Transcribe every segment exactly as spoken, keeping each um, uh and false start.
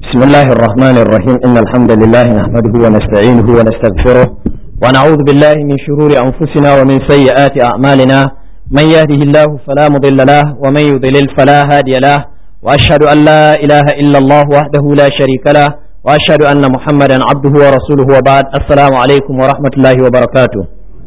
بسم الله الرحمن الرحيم إن الحمد لله نحمده ونستعينه ونستغفره ونعوذ بالله من شرور أنفسنا ومن سيئات أعمالنا من يهده الله فلا مضل له ومن يضلل فلا هادي له وأشهد أن لا إله إلا الله وحده لا شريك له وأشهد أن محمدا عبده ورسوله وبعد السلام عليكم ورحمة الله وبركاته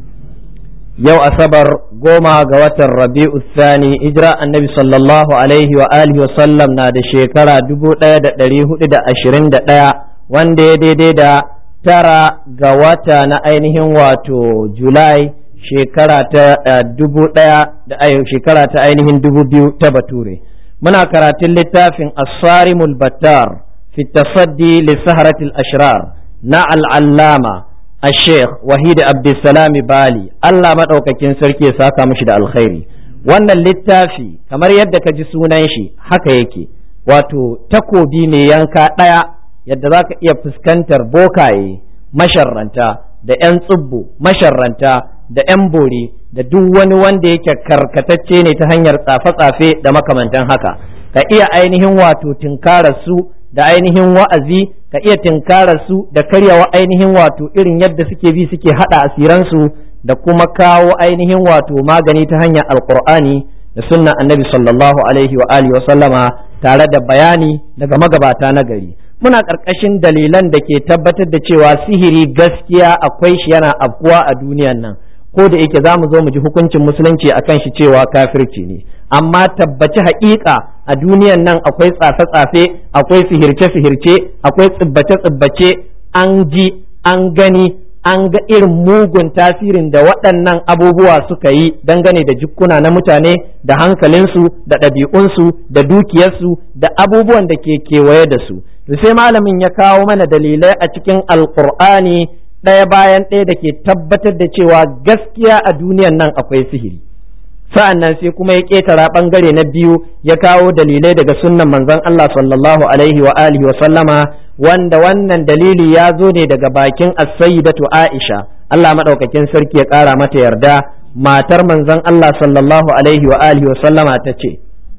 yau asabar goma ga watan rabi'u thani hijira annabi sallallahu alaihi wa alihi wa sallam na da shekara dubu ɗaya da ɗari hudu da ashirin da ɗaya wanda ya daidai da tara ga wata na ainihin wato julai shekara ta dubu ɗaya da shekara ta ainihin dubu biyu ta bature muna karatun littafin as-sarimul battar fi tasaddi li saharatil ashrar na al-allama الشيخ وحيد عبد السلام بالي الله madaukakin sarki ya saka mishi da alkhairi wannan littafi kamar yadda ka ji sunan shi haka yake wato takobi ne yanka daya yadda zaka iya fuskantar bokaye masharranta da yan tsubbu masharranta da yan bori da duk wani wanda yake karkatacce ne ta hanyar tsafe-tsafe da makamantan haka ka iya ainihin wato tinkarar su da ainihin wa'azi ka iya tinkarar su da karyawa ainihin wato irin yadda suke bi suke hada asiransu da kuma kawo ainihin wato magani ta hanyar alqur'ani da sunna annabi sallallahu alaihi wa alihi wa sallama tare da bayani daga magabata na gari muna karkashin dalilan da ke tabbatar da cewa sihiri gaskiya akwai shi yana afkuwa a duniyan nan ko da yake zamu zo mu ji hukuncin musulunci akan shi cewa kafirci ne amma tabbaci haƙiƙa a duniyan nan akwai tsafe-tsafe akwai sihirce-sihirce akwai tsibbace-tsibbace an ji an gani an ga irin mugun tasirin da waɗannan abubuwa suka yi dangane da jikkuna na mutane da hankalinsu da ɗabi'unsu da dukiyarsu da abubuwan da ke kewaye da su sai malamin ya kawo mana dalilai a cikin alkur'ani ɗaya bayan ɗaya da ke tabbatar da cewa gaskiya a duniyan nan akwai sihiri sa'an nan sai kuma ya ƙetara ɓangare na biyu ya kawo dalilai daga sunnan manzon Allah sallallahu alaihi wa alihi wa sallama wanda wannan dalili ya zo ne daga bakin as-sayyidatu Aisha Allah madaukakin sarki ya ƙara mata yarda matar manzon Allah sallallahu alaihi wa alihi wa sallama ta ce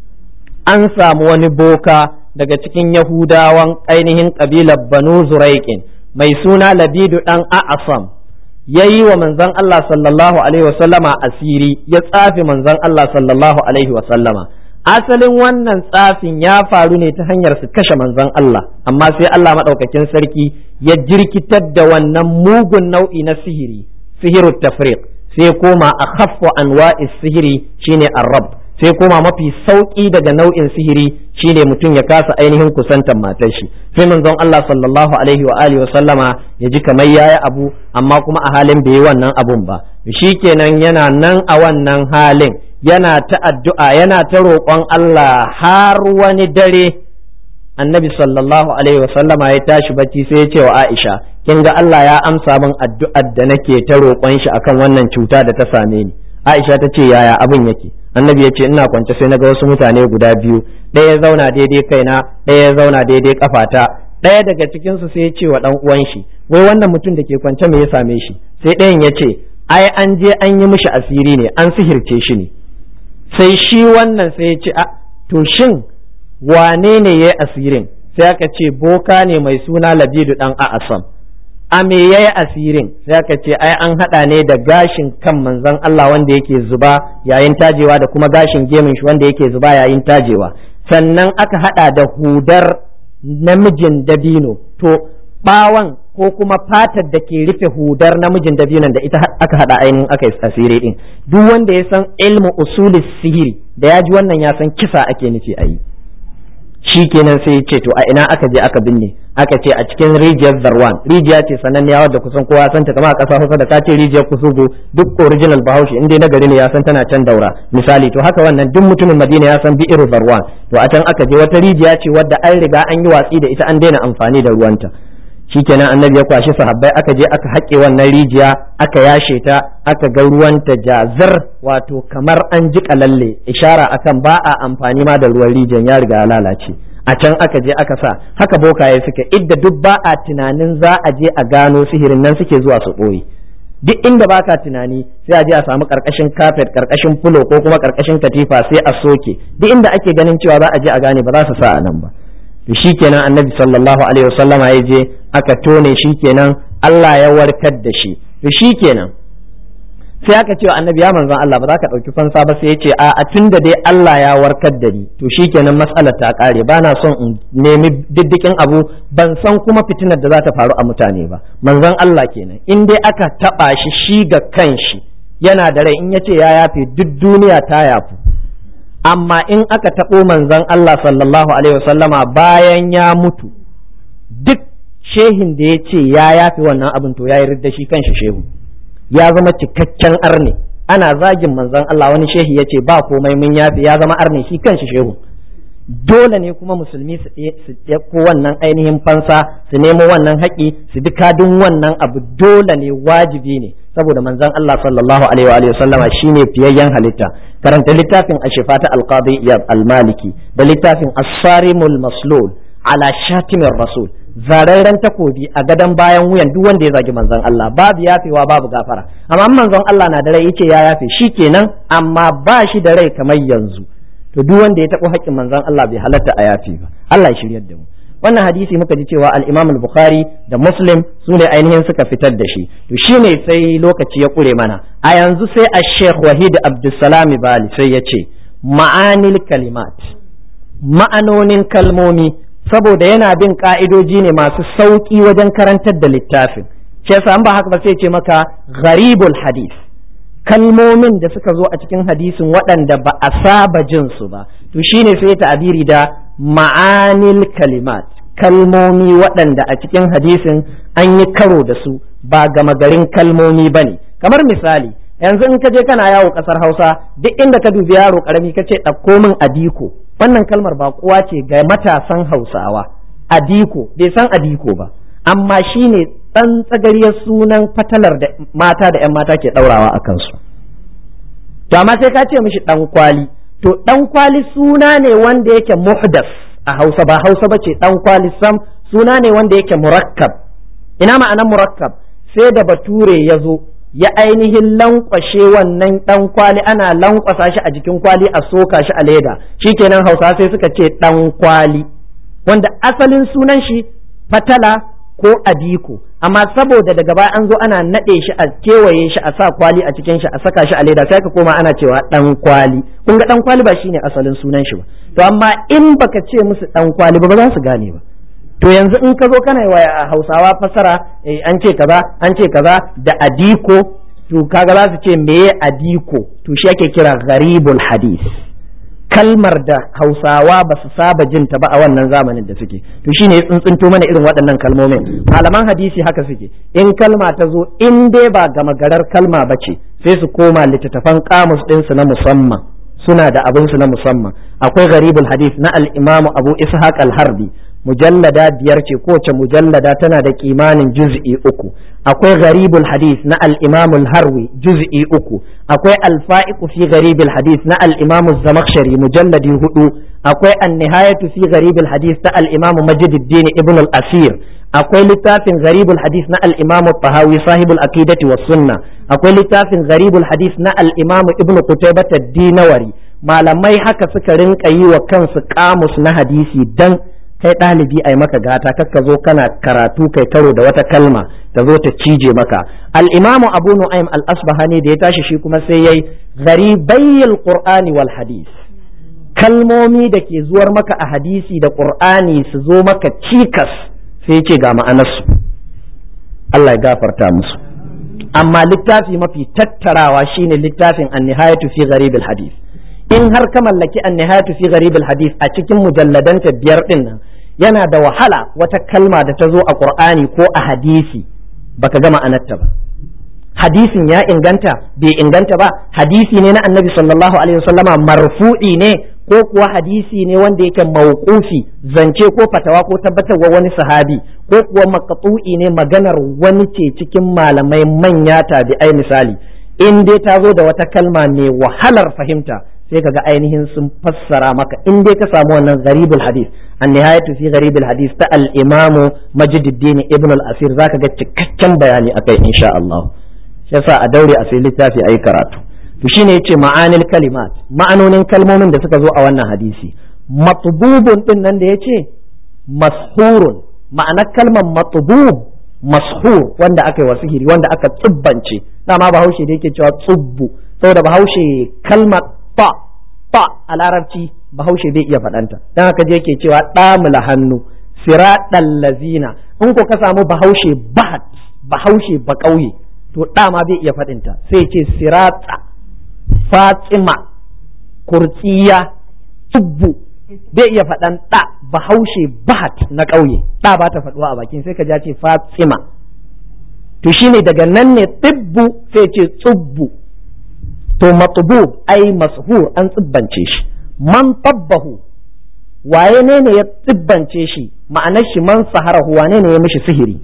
an samu wani boka daga cikin Yahudawan ainihin kabilar Banu Zuraiqin mai suna Labidu dan A'asam ya yi wa manzon Allah sallallahu alaihi wasallama asiri ya tsafi manzon Allah sallallahu alaihi wasallama asalin wannan tsafin ya faru ne ta hanyar su kashe manzon Allah amma sai Allah madaukakin sarki ya jirkitar da wannan mugun nau'i na sihiri sihirut tafriq sai koma akhaffu anwa'is sihiri shine ar-rabb sai koma mafi sauki daga nau'in sihiri shine mutum ya kasa ainihin kusantar matar shi sai manzon Allah sallallahu alaihi wa alihi wa sallama ya ji kamar yayi abu amma kuma a halin bai yi wannan abun ba shikenan yana nan a wannan halin yana ta addu'a yana ta roƙon Allah har wani dare annabi sallallahu alaihi wa sallama ya tashi bacci sai ya ce wa Aisha kin ga Allah ya amsa min addu'ar da nake ta roƙon shi akan wannan cuta da ta same ni Aisha ta ce yaya abin yake annabi ya ce ina kwance sai na ga wasu mutane guda biyu ɗaya ya zauna daidai kaina ɗaya ya zauna daidai kafata ɗaya daga cikin su sai ya ce wa ɗan uwan shi wai wannan mutum da ke kwance me ya same shi sai ɗayan ya ce ai an je an yi mishi asiri ne an sihirce shi ne sai shi wannan sai ya ce a to shin wane ne yayi asirin sai aka ce boka ne mai suna Labidu dan A'asam a me yayi asirin sai aka ce ai an hada ne da gashin kan manzon Allah wanda yake zuba yayin tajewa da kuma gashin gemin shi wanda yake zuba yayin tajewa sannan aka hada da hudar namijin dabino to bawan ko kuma fatar da ke rufe hudar namijin dabinon da ita aka hada ainihin aka yi asiri din duk wanda ya san ilmu usulis sihiri da ya ji wannan ya san kisa ake nufi a yi shi kenan sai ce to a ina aka je aka binne aka ce a cikin rijiyar Zarwan rijiya ce sananniya wadda kusan kowa san ta kama a ƙasa Hausa da ka ce rijiyar Kusugu duk original Bahaushe in dai na gari ne ya san tana can Daura misali to haka wannan duk mutumin Madina ya san bi'ir Zarwan to a can aka je wata rijiya ce wadda an riga an yi watsi da ita an daina amfani da ruwanta shikenan annabi ya kwashi sahabbai aka je aka haƙe wannan rijiya aka yashe ta aka ga ruwanta jazir wato kamar an ji lalle ishara akan ba a amfani ma da ruwan rijiyar ya riga ya lalace a can aka je aka sa haka bokaye suke idda duk ba a tunanin za a je a gano sihirin nan suke zuwa su ɓoye duk inda baka tunani sai a je a samu karkashin kafet karkashin fulo ko kuma karkashin katifa sai a soke duk inda ake ganin cewa za a je a gane ba za su sa a nan ba to shikenan annabi sallallahu alaihi wasallama ya je aka tone shikenan Allah ya warkar da shi to shikenan sai aka ce wa annabi ya manzon Allah ba za ka ɗauki fansa ba sai ya ce a tun da dai Allah ya warkar da ni to shikenan matsalar ta ƙare ba na son in nemi diddikin abu ban san kuma fitinar da za ta faru a mutane ba manzon Allah kenan in dai aka taɓa shi shi ga kanshi yana da rai in ya ce ya yafe duk duniya ta yafu amma in aka taɓo manzon Allah sallallahu alaihi wasallama bayan ya mutu duk shehin da ya ce ya yafe wannan abin to ya yi ridda shi kanshi shehu ya zama cikakken arne ana zagin manzon Allah wani shehi ya ce ba komai mun yafi ya zama arne shi kanshi shehu dole ne kuma musulmi su ɗauko wannan ainihin fansa su nemo wannan haƙi su bi kadin wannan abu dole ne wajibi ne saboda manzon Allah sallallahu alaihi wa sallama shine fiyayyen halitta karanta littafin ashifa ta alqadi iyad almaliki da littafin as-sarimul maslul ala shatimir rasul zararren takobi a gadon bayan wuyan duk wanda ya zagi manzon Allah babu yafewa babu gafara amma manzon Allah na da rai yace ya yafe shikenan amma ba shi da rai kamar yanzu to duk wanda ya taɓa haƙƙin manzon Allah bai halatta a yafe ba Allah ya shiryar da mu wannan hadisi muka ji cewa al-Imam al-Bukhari da Muslim su ne ainihin suka fitar da shi to shine sai lokaci ya kure mana a yanzu sai Sheikh Wahid Abdulsalam Bali sai ya ce ma'anil kalimat ma'anonin kalmomi saboda yana bin ka'idoji ne masu sauki wajen karantar da littafin ce yasa an ba haka ba sai ce maka gharibul hadith kalmomin da suka zo a cikin hadisin waɗanda ba a saba jin su ba to shine sai ta'abiri da ma'anil kalimat kalmomi waɗanda a cikin hadisin an yi karo da su ba gama garin kalmomi bane kamar misali yanzu in ka je kana yawo kasar Hausa duk inda ka dubi yaro karami ka ce ɗauko min adiko wannan kalmar ba kuwa ce ga matasan Hausawa adiko bai san adiko ba amma shine dan tsagariyar sunan fatalar da mata da 'yan mata ke daurawa a kansu to amma sai ka ce mishi dan kwali to dan kwali suna ne wanda yake muhdas a Hausa ba Hausa bace dan kwali sam suna ne wanda yake murakkab ina ma'anar murakkab sai da bature ya zo ya ainihin lankwashe wannan dan kwali ana lankwasa shi a jikin kwali a soka shi a leda shikenan Hausa sai suka ce dan kwali wanda asalin sunan shi fatala ko adiko amma saboda daga baya an zo ana nade shi a kewaye shi a sa kwali a cikin shi a saka shi a leda sai ka koma ana cewa dan kwali kun ga dan kwali ba shine asalin sunan shi ba to amma in baka ce musu dan kwali ba ba za su gane ba to yanzu in ka zo kana yi wa Hausawa fasara eh, an ce kaza an ce kaza da adiko to kaga za su ce meye adiko to shi ake kira gharibul hadith kalmar da Hausawa ba su saba jin ta ba a wannan zamanin da suke to shine ya tsuntsunto mana irin waɗannan kalmomin malaman hadisi haka suke in kalma ta zo in dai ba gama garar kalma ba ce sai su koma littattafan kamus ɗinsu na musamman suna da abinsu na musamman akwai gharibul hadith na al-imamu Abu Ishaq al-Harbi mujallada biyar ce kowace mujallada tana da kimanin juz'i uku akwai gharibul hadith na al-imam al-harwi juz'i uku akwai al-fa'iq fi gharibul hadith na al-imam az-zamakhshari mujalladi hudu akwai an-nihayatu fi gharibul hadith na al-imam majduddin ibn al-asir akwai littafin gharibul hadith na al-imam at-tahawi sahibul aqidati was sunnah akwai littafin gharibul hadith na al-imam ibn qutaybah ad-dinawari malamai haka suka rinka yi wa kansu kamus na hadisi dan kai ɗalibi ai maka gata kakka zo kana karatu kai karo da wata kalma ta zo ta cije maka al-imamu abu nu'aym al-asbahani da ya tashi shi kuma sai yayi gharibayil qur'ani wal hadith kalmomi da ke zuwar maka a hadisi da qur'ani su zo maka cikas sai ce ga ma'anarsu Allah ya gafarta musu amma littafi mafi tattarawa shine littafin an-nihayatu fi gharibil hadith in har ka mallaki an-nihayatu fi gharibil hadith a cikin mujalladanta biyar din nan yana da wahala wata kalma da ta zo a Qur'ani ko a hadisi baka gama anarta ba hadisin ya inganta bai inganta ba hadisi ne na Annabi sallallahu alaihi wasallama marfu'i ne ko kuwa hadisi ne wanda yake mauqufi zance ko fatawa ko tabbatarwa wani sahabi ko kuwa maqtu'i ne maganar wani ce cikin malamai manya tabi'ai misali in dai ta zo da wata kalma mai wahalar fahimta sai kaga ainihin sun fassara maka in dai ka samu wannan gharibul hadith an-nihayatu fi gharibul hadith ta al-imamu Majduddin ibn al-Asir zaka ga cikakken bayani akai insha Allah shi yasa a daure a sai littafi ayi karatu to shine yace ma'anil kalimat ma'anonin kalmomin da suka zo a wannan hadisi matbubun din nan da yace mashurun ma'anar kalmar matubub mashur wanda aka yi wa sihiri wanda aka tsibbance dama bahaushe da yake cewa tsubbu saboda bahaushe kalmar ta ta a larabci bahaushe bai iya faɗanta dan haka je yake cewa ɗamula hannu siraɗal lazina in ko ka samu bahaushe bahat bahaushe ba ƙauye to ɗama bai iya faɗinta sai ce sirata fatima kurtsiya tsubbu bai iya faɗan ɗa bahaushe bahat na ƙauye ɗa ba ta faɗuwa a bakin sai ka ja ce fatima to shine daga nan ne tibbu sai ce tsubbu to matubub ai mashur an tsibbance shi man tabbahu waye ne ne ya tsibbance shi ma'anar shi man saharahu wane ne ya mishi sihiri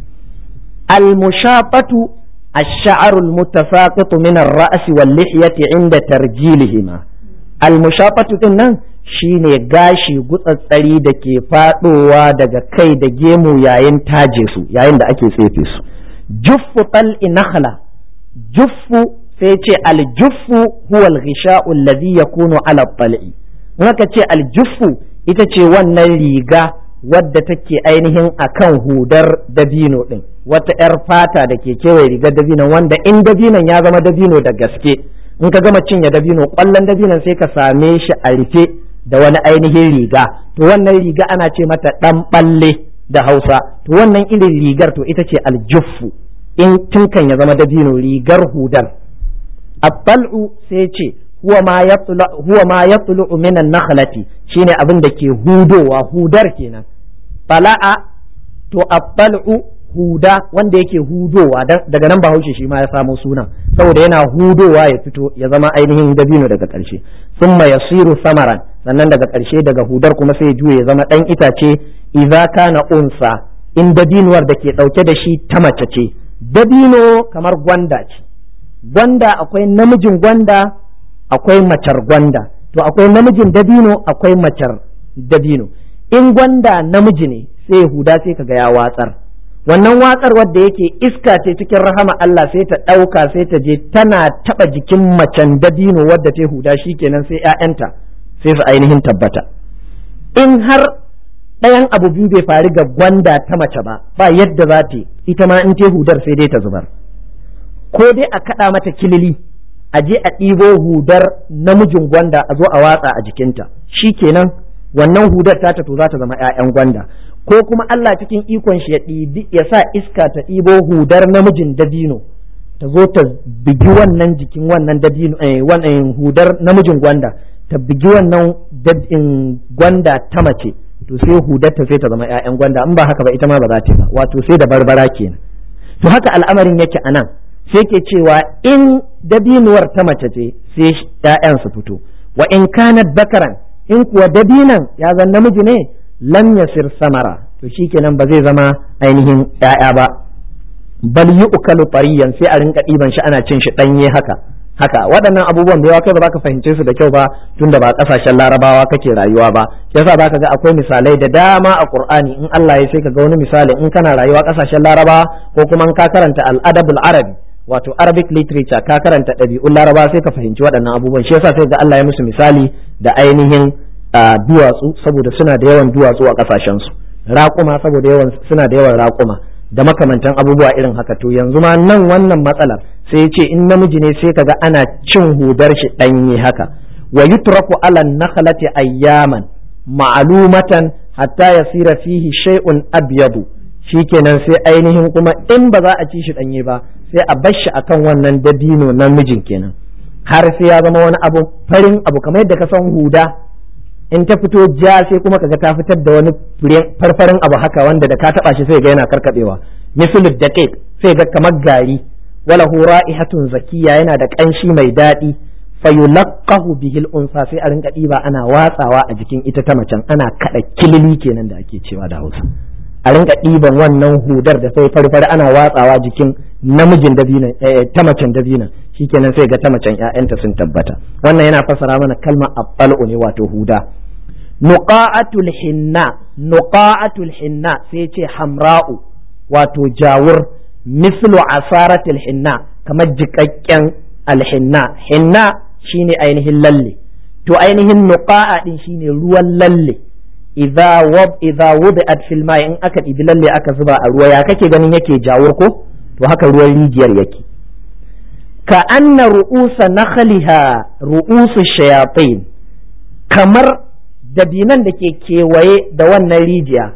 al mushafatu ash-sha'ru al-mutasaqit min ar-ra's wal-lihyati 'inda tarjilihima al mushafatu din nan shine gashi gutsatsari da ke fadowa daga kai da gemu yayin taje su yayin da ake tsefe su juffu tal'i nakhla juffu sai ce aljuffu huwa alghisha'u alladhi yakunu ala tal'i haka ce aljuffu ita ce wannan riga wadda take ainihin akan hudar dabino din wata yar fata da ke kewaye rigar dabinon wanda in dabinon ya zama dabino da gaske in ka gama cinye dabino kwallon dabinon sai ka same shi a rufe da wani ainihin riga to wannan riga ana ce mata dan balle da Hausa to wannan irin rigar to ita ce aljuffu in tunkan ya zama dabino rigar hudar abbal'u sai ce huwa ma yatlu huwa ma yatlu min an-nakhlati shine abin da ke hudowa hudar kenan fala'a to abbal'u huda wanda yake hudowa daga nan Bahaushe shi ma ya samo sunan saboda yana hudowa ya fito ya zama ainihin dabino daga ƙarshe summa yasiru samaran sannan daga ƙarshe daga hudar kuma sai ya juye ya zama dan itace idza kana unsa in dabinuwar da ke dauke da shi ta mace ce dabino kamar gwanda ce gwanda akwai namijin gwanda akwai macar gwanda to akwai namijin dabino akwai macar dabino in gwanda namiji ne sai huda sai kaga ya watsar wannan watsar wadda yake iska ce cikin rahama Allah sai ta ɗauka sai ta je tana taɓa jikin macen dabino wadda ta huda shikenan sai ƴaƴanta sai su ainihin tabbata in har ɗayan abu biyu bai faru ga gwanda ta mace ba ba yadda za ta ita ma in ta hudar sai dai ta zubar ko dai a kaɗa mata kilili a je a ɗibo hudar namijin gwanda a zo a watsa a jikinta shikenan wannan hudar ta to za ta zama ƴaƴan gwanda ko kuma Allah cikin ikon shi ya ɗibi ya sa iska ta ɗibo hudar namijin dabino ta zo ta bigi wannan jikin wannan dabino eh wannan hudar namijin gwanda ta bigi wannan dabin gwanda ta mace to sai hudar ta sai ta zama ƴaƴan gwanda in ba haka ba ita ma ba za ta ba wato sai da barbara kenan to haka al'amarin yake anan sai ke cewa in dabinuwar ta mace ce sai ƴaƴan su fito wa in kanat bakaran in kuwa dabinan ya zan namiji ne lam yasir samara to shikenan ba zai zama ainihin ƴaƴa ba bal yu'kalu tariyan sai a rinka ɗiban shi ana cin shi ɗanye haka haka waɗannan abubuwan da yawa kai ba za ka fahimce su da kyau ba tunda ba ƙasashen larabawa kake rayuwa ba yasa za ka ga akwai misalai da dama a Qur'ani in Allah ya sai ka ga wani misali in kana rayuwa ƙasashen larabawa ko kuma in ka karanta al-adabul arabi wato Arabic literature ka karanta ɗabi'un larabawa sai ka fahimci waɗannan abubuwan shi yasa sai ga Allah ya musu misali da ainihin duwatsu saboda suna da yawan duwatsu a ƙasashen su raƙuma saboda yawan suna da yawan raƙuma da makamantan abubuwa irin haka to yanzu ma nan wannan matsalar sai ya ce in namiji ne sai kaga ana cin hudar shi ɗanye haka wa yutraku ala nakhlati ayyaman ma'lumatan hatta yasira fihi shay'un abyadu shikenan sai ainihin kuma in ba za a ci shi ɗanye ba sai a bar shi akan wannan dabino namijin kenan har sai ya zama wani abu farin abu kamar yadda ka san huda in ta fito ja sai kuma kaga ta fitar da wani farfarin abu haka wanda da ka taba shi sai ga yana karkadewa mislu daqiq sai ga kamar gari wala hu ra'ihatun zakiya yana da kanshi mai dadi fayulaqahu bihi al-unsa sai a rinka diba ana watsawa a jikin ita ta macen ana kada kilili kenan da ake cewa da Hausa a rinka diban wannan hudar da sai farfari ana watsawa jikin namijin dabinan ta macen dabinan shikenan sai ga ta macen ƴaƴanta sun tabbata wannan yana fasara mana kalmar abbalu ne wato huda nuqa'atul hinna nuqa'atul hinna sai ce hamra'u wato jawur mislu asaratil hinna kamar jikakken alhinna hinna shine ainihin lalle to ainihin nuqa'a din shine ruwan lalle idza wab idza wudi'at fil ma'i in aka ɗibi lalle aka zuba a ruwa ya kake ganin yake jawur ko to haka ruwan rijiyar yake ka anna ru'usa nakhliha ru'usu shayatin kamar dabinan da ke kewaye da wannan rijiya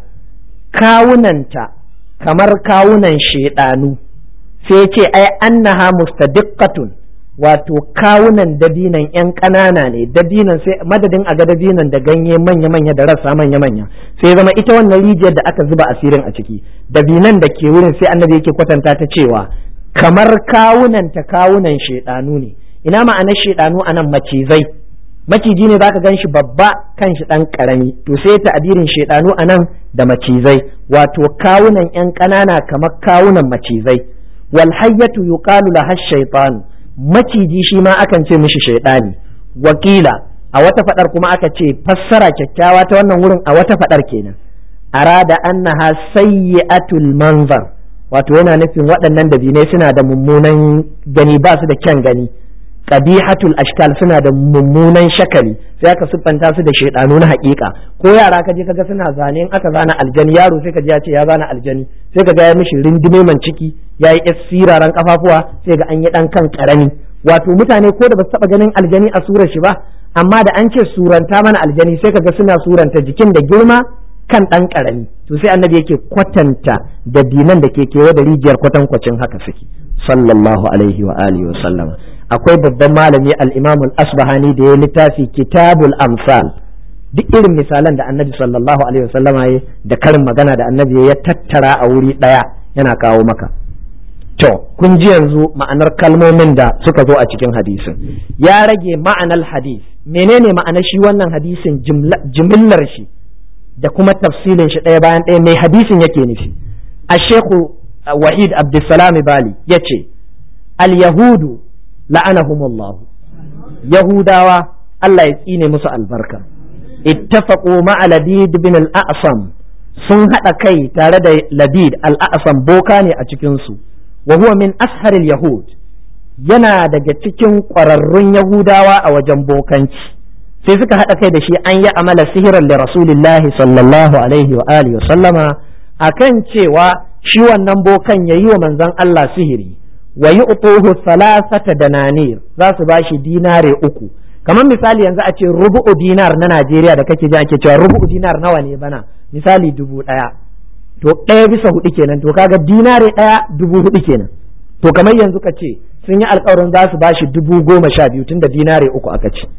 kawunanta kamar kawunan shedanu sai ce ai annaha mustadiqqatun wato kawunan dabinan yan ƙanana ne dabinan sai madadin a ga dabinan da ganye manya-manya da rassa manya-manya sai zama ita wannan rijiyar da aka zuba asirin a ciki dabinan da ke wurin sai annabi yake kwatanta ta cewa kamar kawunan ta kawunan shedanu ne ina ma'anar shedanu anan macizai maciji ne zaka gan shi babba kan shi dan karami to sai ta'abirin shedanu anan da macizai wato kawunan yan ƙanana kamar kawunan macizai wal hayyatu yuqalu laha shaytan maciji shi ma akan ce mishi shaidani wakila a wata fadar kuma aka ce fassara kyakkyawa ta wannan wurin a wata fadar kenan arada annaha sayyi'atul manzar wato yana nufin waɗannan dabinai suna da mummunan gani ba su da kyan gani qabihatul ashkal suna da mummunan shakali sai aka siffanta su da shaidanu na haƙiƙa ko yara ka je kaga suna zane in aka zana aljani yaro sai ka ji ya ce ya zana aljani sai ka ga ya mishi rindime man ciki ya yi siraran kafafuwa sai ga an yi dan kan karami wato mutane ko da ba su taba ganin aljani a surar shi ba amma da an ce suranta mana aljani sai ka ga suna suranta jikin da girma kan dan karami to sai annabi yake kwatanta da dinan da ke kewa da rijiyar kwatankwacin haka suke sallallahu alaihi wa alihi wa sallama akwai babban malami al-Imam al-Asbahani da ya littafi Kitabul Amsal duk irin misalan da Annabi sallallahu alaihi wasallama ya da karin magana da Annabi ya tattara a wuri daya yana kawo maka to kun ji yanzu ma'anar kalmomin da suka zo a cikin hadisin ya rage ma'anar hadis menene ma'anar shi wannan hadisin jimillar shi da kuma tafsilin shi daya bayan daya mai hadisin yake nufi Ash-Sheikh Wahid Abdulsalam Bali yace al-yahudu la'anahumullah yahudawa Allah ya tsine musu albarka ittafaqu ma'a Labid bin al-A'sam sun hada kai tare da Labid al-A'sam boka ne a cikin su wa huwa min asharil yahud yana daga cikin ƙwararrun yahudawa a wajen bokanci sai suka hada kai da shi an yi amala sihiran li rasulillahi sallallahu alaihi wa alihi wa sallama akan cewa shi wannan bokan yayi wa manzon Allah sihiri wa yu'tuhu thalathata dananir za su bashi dinare uku kamar misali yanzu a ce rubu'u dinar na Najeriya da kake ji ake cewa rubu'u dinar nawa ne bana misali dubu daya to daya bisa hudu kenan to kaga dinare daya dubu hudu kenan to kamar yanzu ka ce sun yi alƙawarin za su bashi dubu goma sha biyu tunda dinare uku aka ce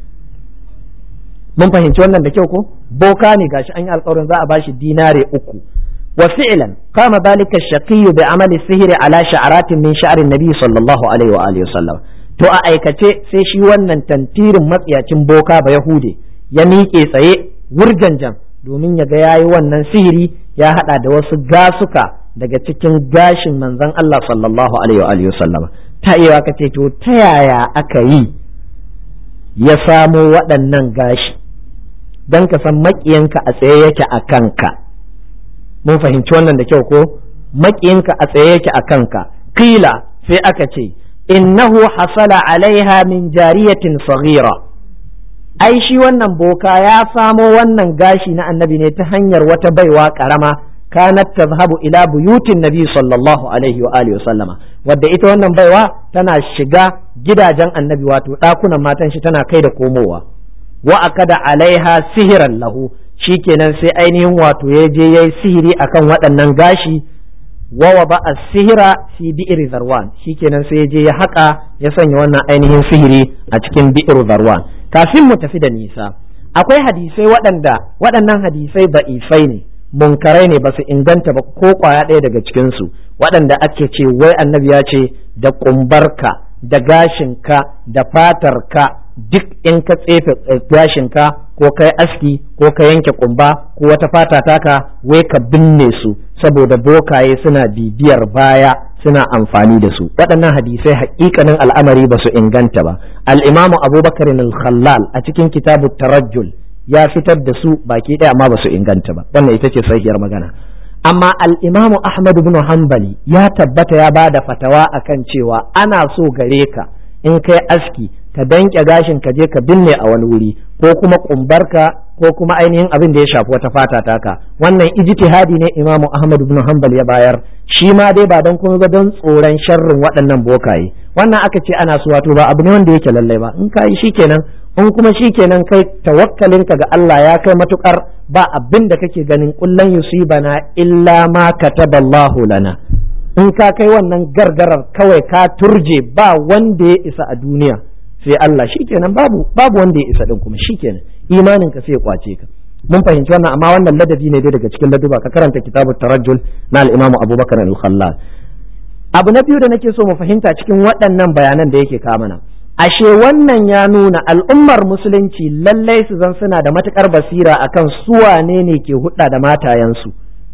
mun fahimci wannan da kyau ko boka ne gashi an yi alƙawarin za a bashi dinare uku وفعلا قام ذلك الشقي بعمل السحر على شعرات من شعر النبي صلى الله عليه وآله وسلم to a aikace sai shi wannan tantirin matsiyacin boka ba yahude ya miƙe tsaye wurjanjan domin ya ga yayi wannan sihiri ya hada da wasu gasuka daga cikin gashin manzon Allah sallallahu alaihi wa alihi wasallam ta iya ka ce to ta yaya aka yi ya samo waɗannan gashi dan ka san maƙiyanka a tsaye yake a kanka mun fahimci wannan da kyau ko maƙiyinka a tsaye yake a kanka kila sai aka ce innahu hasala alaiha min jariyatin saghira ai shi wannan boka ya samo wannan gashi na annabi ne ta hanyar wata baiwa karama kanat tazhabu ila buyutin nabi sallallahu alaihi wa alihi wasallama wadda ita wannan baiwa tana shiga gidajen annabi wato dakunan matan shi tana kai da komowa wa akada alaiha sihiran lahu shikenan sai ainihin wato ya je yayi sihiri akan waɗannan gashi wa ba as-sihra fi bi'r zarwan shikenan sai ya je ya haƙa ya sanya wannan ainihin sihiri a cikin bi'r zarwan kafin mu tafi da nisa akwai hadisai waɗanda waɗannan hadisai da'ifai ne munkarai ne ba su inganta ba ko kwaya ɗaya daga cikin su waɗanda ake ce wai annabi ya ce da kumbarka da gashinka da fatarka duk in ka tsefe gashinka ko kai aski ko ka yanke kumba ko wata fata taka wai ka binne su saboda bokaye suna bibiyar baya suna amfani da su waɗannan hadisai haƙiƙanin al'amari ba su inganta ba al-imamu abubakar al-khallal a cikin kitabu tarajjul ya fitar da su baki ɗaya amma ba su inganta ba wannan ita ce sahihiyar magana amma al-imamu ahmad ibn hanbali ya tabbata ya ba da fatawa akan cewa ana so gare ka in kai aski ka danke gashin ka je ka binne a wani wuri ko kuma kumbarka ko kuma ainihin abin da ya shafi wata fata taka. Wannan ijtihadi ne Imam Ahmad ibn Hanbal ya bayar, shi ma dai ba don kuma ba don tsoron sharrin waɗannan bokaye. Wannan aka ce ana so, wato ba abu ne wanda yake lallai ba, in ka yi shikenan, in kuma shikenan kai tawakkalinka ga Allah ya kai matukar, ba abin da kake ganin kullan yusibana illa ma kataballahu lana. In ka kai wannan gargarar kawai ka turje, ba wanda ya isa a duniya sai Allah, shikenan babu babu wanda ya isa din, kuma shikenan imanin ka sai ya kwace ka. Mun fahimci wannan, amma wannan ladabi ne dai daga cikin laduba. Ka karanta kitabut tarajjul na al-Imam Abubakar al-Khallal. Abu na biyu da nake so mu fahimta cikin waɗannan bayanan da yake kawo mana, ashe wannan ya nuna al'ummar musulunci lallai su zan suna da matukar basira akan su wane ne ke hudda da matayensu,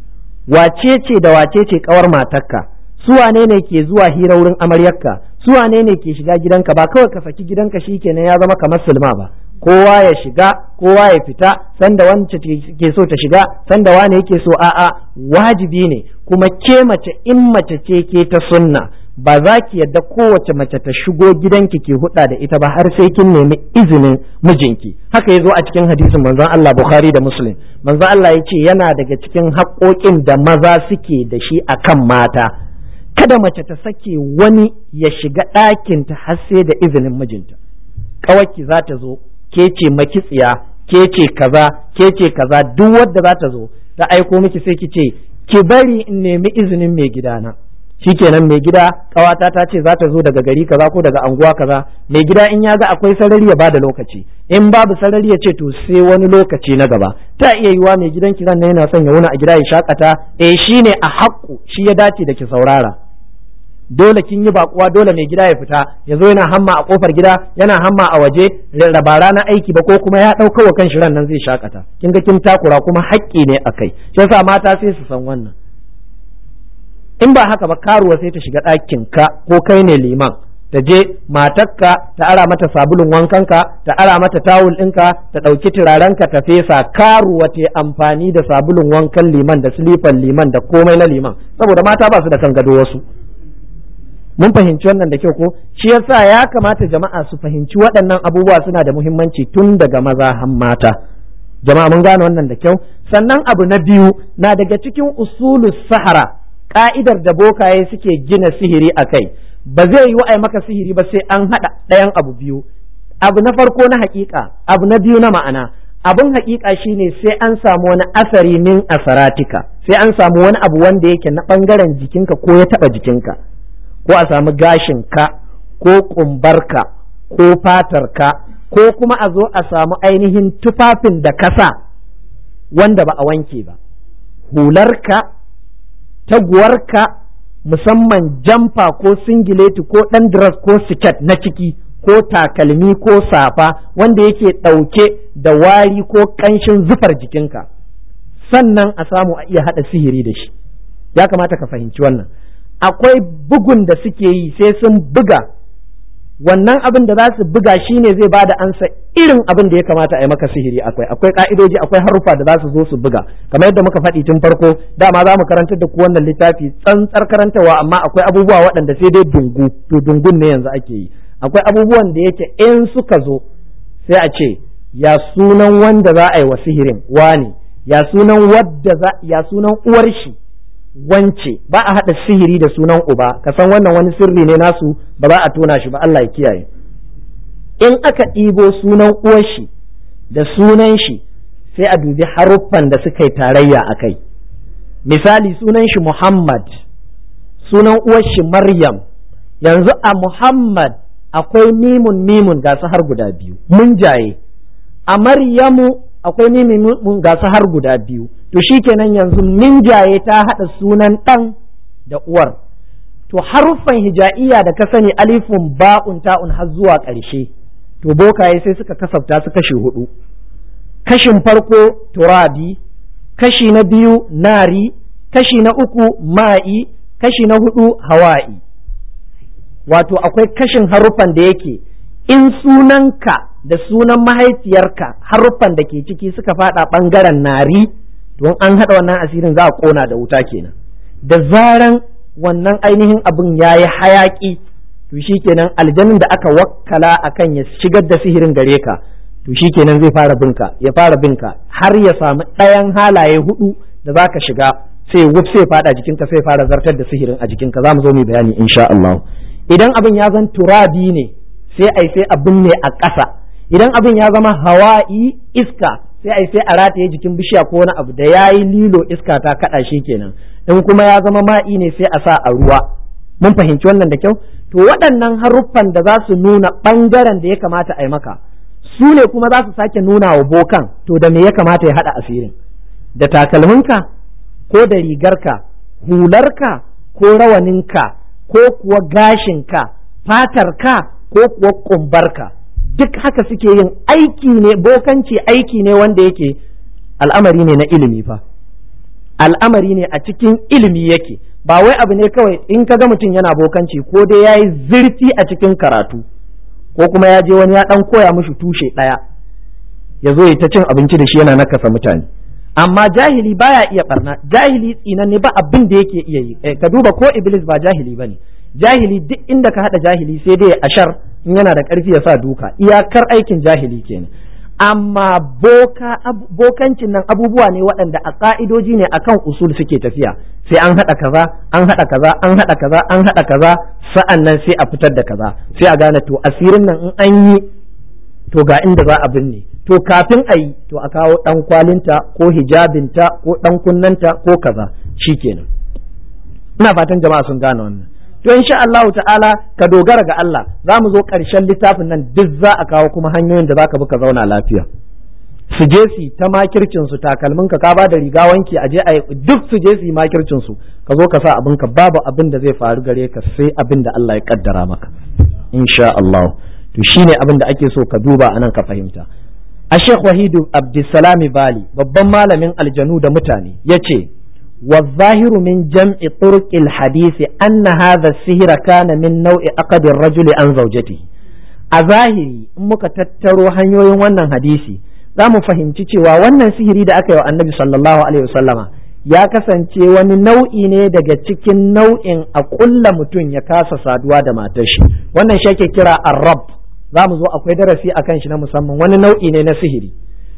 wace ce da wace ce kawar matarka, su wane ne ke zuwa hira wurin amaryarka, su wane ne ke shiga gidanka. Ba kawai ka saki gidanka shikenan ya zama kamar sulma ba, kowa ya shiga kowa ya fita, sanda wance ke so ta shiga sanda wane yake so. A'a, wajibi ne. Kuma ke mace, in mace ce ke ta sunna, ba za ki yadda kowace mace ta shigo gidanki ke huda da ita ba har sai kin nemi izinin mijinki. Haka ya zo a cikin hadisin manzon Allah Bukhari da Muslim. Manzon Allah ya ce yana daga cikin haƙoƙin da maza suke da shi akan mata, kada mace ta sake wani ya shiga ɗakinta har sai da izinin mijinta. Kawaki za ta zo, ke ce makitsiya, ke ce kaza, ke ce kaza, duk wadda za ta zo ta aiko miki sai ki ce ki bari in nemi izinin mai gidana. Shikenan mai gida, kawata ta ce za ta zo daga gari kaza ko daga anguwa kaza, mai gida in ya ga akwai sarari ya bada lokaci, in babu sarari ya ce to sai wani lokaci na gaba. Ta iya yiwa mai gidan kiran nan yana son ya wuna a gida ya shakata, eh shine a haƙƙu, shi ya dace da ki saurara. Dole kin yi bakuwa, dole mai gida ya fita ya zo yana hamma a kofar gida, yana hamma a waje, ba ranar aiki ba, ko kuma ya ɗauka wa kan shi ran nan zai shakata. Kin ga kin takura, kuma haƙƙi ne a kai. Shi yasa mata sai su san wannan. In ba haka ba, karuwa sai ta shiga ɗakin ka, ko kai ne liman, ta je matarka ta ara mata sabulun wankanka, ta ara mata tawul ɗinka, ta ɗauki turarenka ta fesa. Karuwa ta amfani da sabulun wankan liman da silifan liman da komai na liman, saboda mata ba su da kan gado wasu. Mun fahimci wannan da kyau ko? Shi yasa ya kamata jama'a su fahimci waɗannan abubuwa suna da muhimmanci tun daga maza har mata. Jama'a mun gane wannan da kyau. Sannan abu na biyu na daga cikin usulus sahara, ka'idar da bokaye suke gina sihiri a kai. Ba zai yi wa'ai maka sihiri ba sai an haɗa ɗayan abu biyu. Abu na farko na haƙiƙa, abu na biyu na ma'ana. Abin haƙiƙa shine sai an samu wani asari min asaratika, sai an samu wani abu wanda yake na ɓangaren jikinka ko ya taɓa jikinka. Ko a samu gashinka ko kumbarka ko fatarka, ko kuma a zo a samu ainihin tufafin da kasa wanda ba a wanke ba, hularka, taguwarka, musamman jamfa ko singileti ko ɗan dress ko siket na ciki, ko takalmi ko safa wanda yake ɗauke da wari ko ƙanshin zufar jikinka, sannan a samu a iya haɗa sihiri da shi. Ya kamata ka fahimci wannan. Akwai bugun da suke yi, sai sun buga wannan abin da za su buga shine zai bada ansa irin abin da ya kamata a yi maka sihiri. Akwai akwai ka'idoji, akwai haruffa da za su zo su buga, kamar yadda muka faɗi tun farko. Dama za mu karantar da ku wannan littafi tsantsar karantawa, amma akwai abubuwa waɗanda sai dai dungu, to dungun ne yanzu ake yi. Akwai abubuwan da yake in suka zo sai a ce ya sunan wanda za a yi wa sihirin wani, ya sunan wadda za, ya sunan uwar shi wance. Ba a haɗa sihiri da sunan uba, ka san wannan wani sirri ne nasu, ba za a tona shi ba, Allah ya kiyaye. In aka ɗibo sunan uwar shi da sunan shi, sai a dubi haruffan da suka yi tarayya a kai. Misali, sunan shi Muhammad, sunan uwar shi Maryam. Yanzu a Muhammad akwai mimun mimun ga su har guda biyu, mun jaye. A Maryamu akwai mimun ga su har guda biyu. To shikenan yanzu minjaye ta haɗa sunan ɗan da uwar. To haruffan hija'iyya da ka sani, alifun ba'un ta'un har zuwa ƙarshe, to bokaye sai suka kasafta su kashi hudu. Kashin farko turabi, kashi na biyu nari, kashi na uku ma'i, kashi na hudu hawa'i. Wato akwai kashin haruffan da yake in sunanka da sunan mahaifiyarka haruffan da ke ciki suka faɗa ɓangaren nari, don an haɗa wannan asirin za a ƙona da wuta kenan. Da zaran wannan ainihin abin ya yi hayaƙi, to shi kenan aljanin da aka wakkala akan ya shigar da sihirin gare ka, to shikenan zai fara binka ya fara binka har ya samu ɗayan halaye hudu da zaka shiga sai wuf sai fada jikinka sai fara zartar da sihirin a jikinka zamu zo mu bayani insha Allah. Idan abin ya zan turabi ne sai ai sai abin ne a ƙasa, idan abin ya zama hawa'i iska sai ai sai a rataye jikin bishiya ko wani abu da yayi lilo iska ta kada shi kenan, in kuma ya zama ma'i ne sai a sa a ruwa. Mun fahimci wannan da kyau. To waɗannan haruffan da za su nuna ɓangaren da ya kamata a yi maka su ne kuma za su sake nuna wa bokan to da me ya kamata ya haɗa asirin, da takalminka ko da rigarka, hularka ko rawaninka ko kuwa gashinka, fatarka ko kuwa kumbarka, duk haka suke yin aiki ne. Bokanci aiki ne wanda yake al'amari ne na ilimi fa, al'amari ne a cikin ilimi yake, ba wai abu ne kawai in ka ga mutum yana bokanci ko dai ya yi zurfi a cikin karatu ko kuma ya je wani ya ɗan koya mishi tushe ɗaya ya zo ya ta cin abinci da shi yana nakasa mutane. Amma jahili baya iya barna, jahili tsinanne ba abin da yake iya yi. Ka duba ko iblis ba jahili ba ne, jahili duk inda ka haɗa jahili sai dai ashar in yana da ƙarfi ya sa duka, iyakar aikin jahili kenan. Amma boka bokancin nan abubuwa ne waɗanda a ƙa'idoji ne akan usul suke tafiya, sai an haɗa kaza an haɗa kaza an haɗa kaza an haɗa kaza sa'an nan sai a fitar da kaza, sai a gane to asirin nan in an yi to ga inda za a binne, to kafin a yi to a kawo ɗan kwalinta ko hijabinta ko ɗan kunnanta ko kaza shikenan. Ina fatan jama'a sun gane wannan. To insha Allah ta'ala ka dogara ga Allah, za mu zo ƙarshen littafin nan duk za a kawo kuma hanyoyin da za ka bi ka zauna lafiya. Su je su ta makircin su, takalmin ka ka ba da riga wanki a je a duk su je su makircin su, ka zo ka sa abin ka, babu abin da zai faru gare ka sai abin da Allah ya kaddara maka insha Allah. To shine abin da ake so ka duba anan ka fahimta. A Sheikh Wahidu Abdulsalami Bali, babban malamin aljanu da mutane, yace والظاهر من جمع طرق الحديث أن هذا السحر كان من نوع عقد الرجل عن زوجته. أظاهري muka tattaro hanyoyin wannan hadisi za mu fahimci cewa wannan sihiri da aka yi wa annabi sallallahu alaihi wasallama ya kasance wani nau'i ne daga cikin nau'in a ƙulla mutum ya kasa saduwa da matar shi. Wannan shi ake kira arrab, za mu zo akwai darasi akan shi na musamman, wani nau'i ne na sihiri.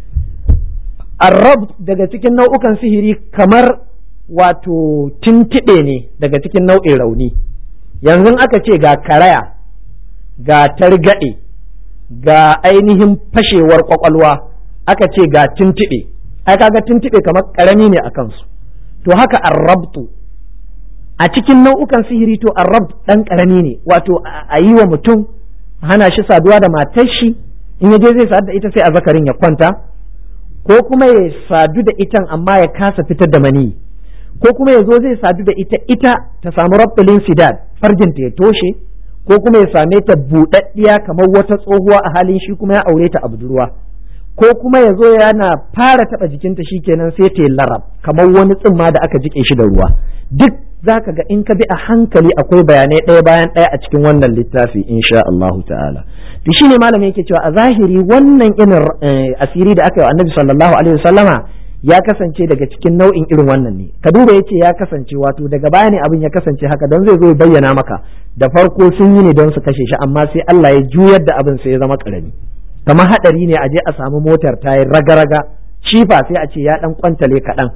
Arrab daga cikin nau'ukan sihiri kamar wato tintiɗe ne daga cikin nau'in rauni. Yanzu aka ce ga karaya, ga targaɗe, ga ainihin fashewar kwakwalwa, aka ce ga tintiɗe, ai kaga tintiɗe kamar ƙarami ne a kansu. To haka arrabtu a cikin nau'ukan sihiri, to arrab ɗan ƙarami ne, wato a yi wa mutum hana shi saduwa da matar shi, in ya je zai sadu da ita sai a zakarin ya kwanta, ko kuma ya sadu da itan amma ya kasa fitar da maniyi, ko kuma ya zo zai sadu da ita ita ta samu rabbulin sidad farjinta ya toshe, ko kuma ya same ta buɗaɗɗiya kamar wata tsohuwa a halin shi kuma ya aure ta a budurwa, ko kuma ya zo yana fara taɓa jikinta shi kenan sai ta yi larab kamar wani tsimma da aka jike shi da ruwa. Duk zaka ga in ka bi a hankali akwai bayanai ɗaya bayan ɗaya a cikin wannan littafi insha Allahu ta'ala. To shine malamin yake cewa a zahiri wannan irin asiri da aka yi wa annabi sallallahu alaihi wasallama ya kasance daga cikin nau'in irin wannan ne. Ka duba yace ya kasance, wato daga baya ne abin ya kasance haka, don zai zo bayyana maka da farko sun yi ne don su kashe shi, amma sai Allah ya juyar da abin sai ya zama karami. Kamar hadari ne a je a samu motar ta yi raga-raga, shifa sai a ce ya dan kwantale kaɗan.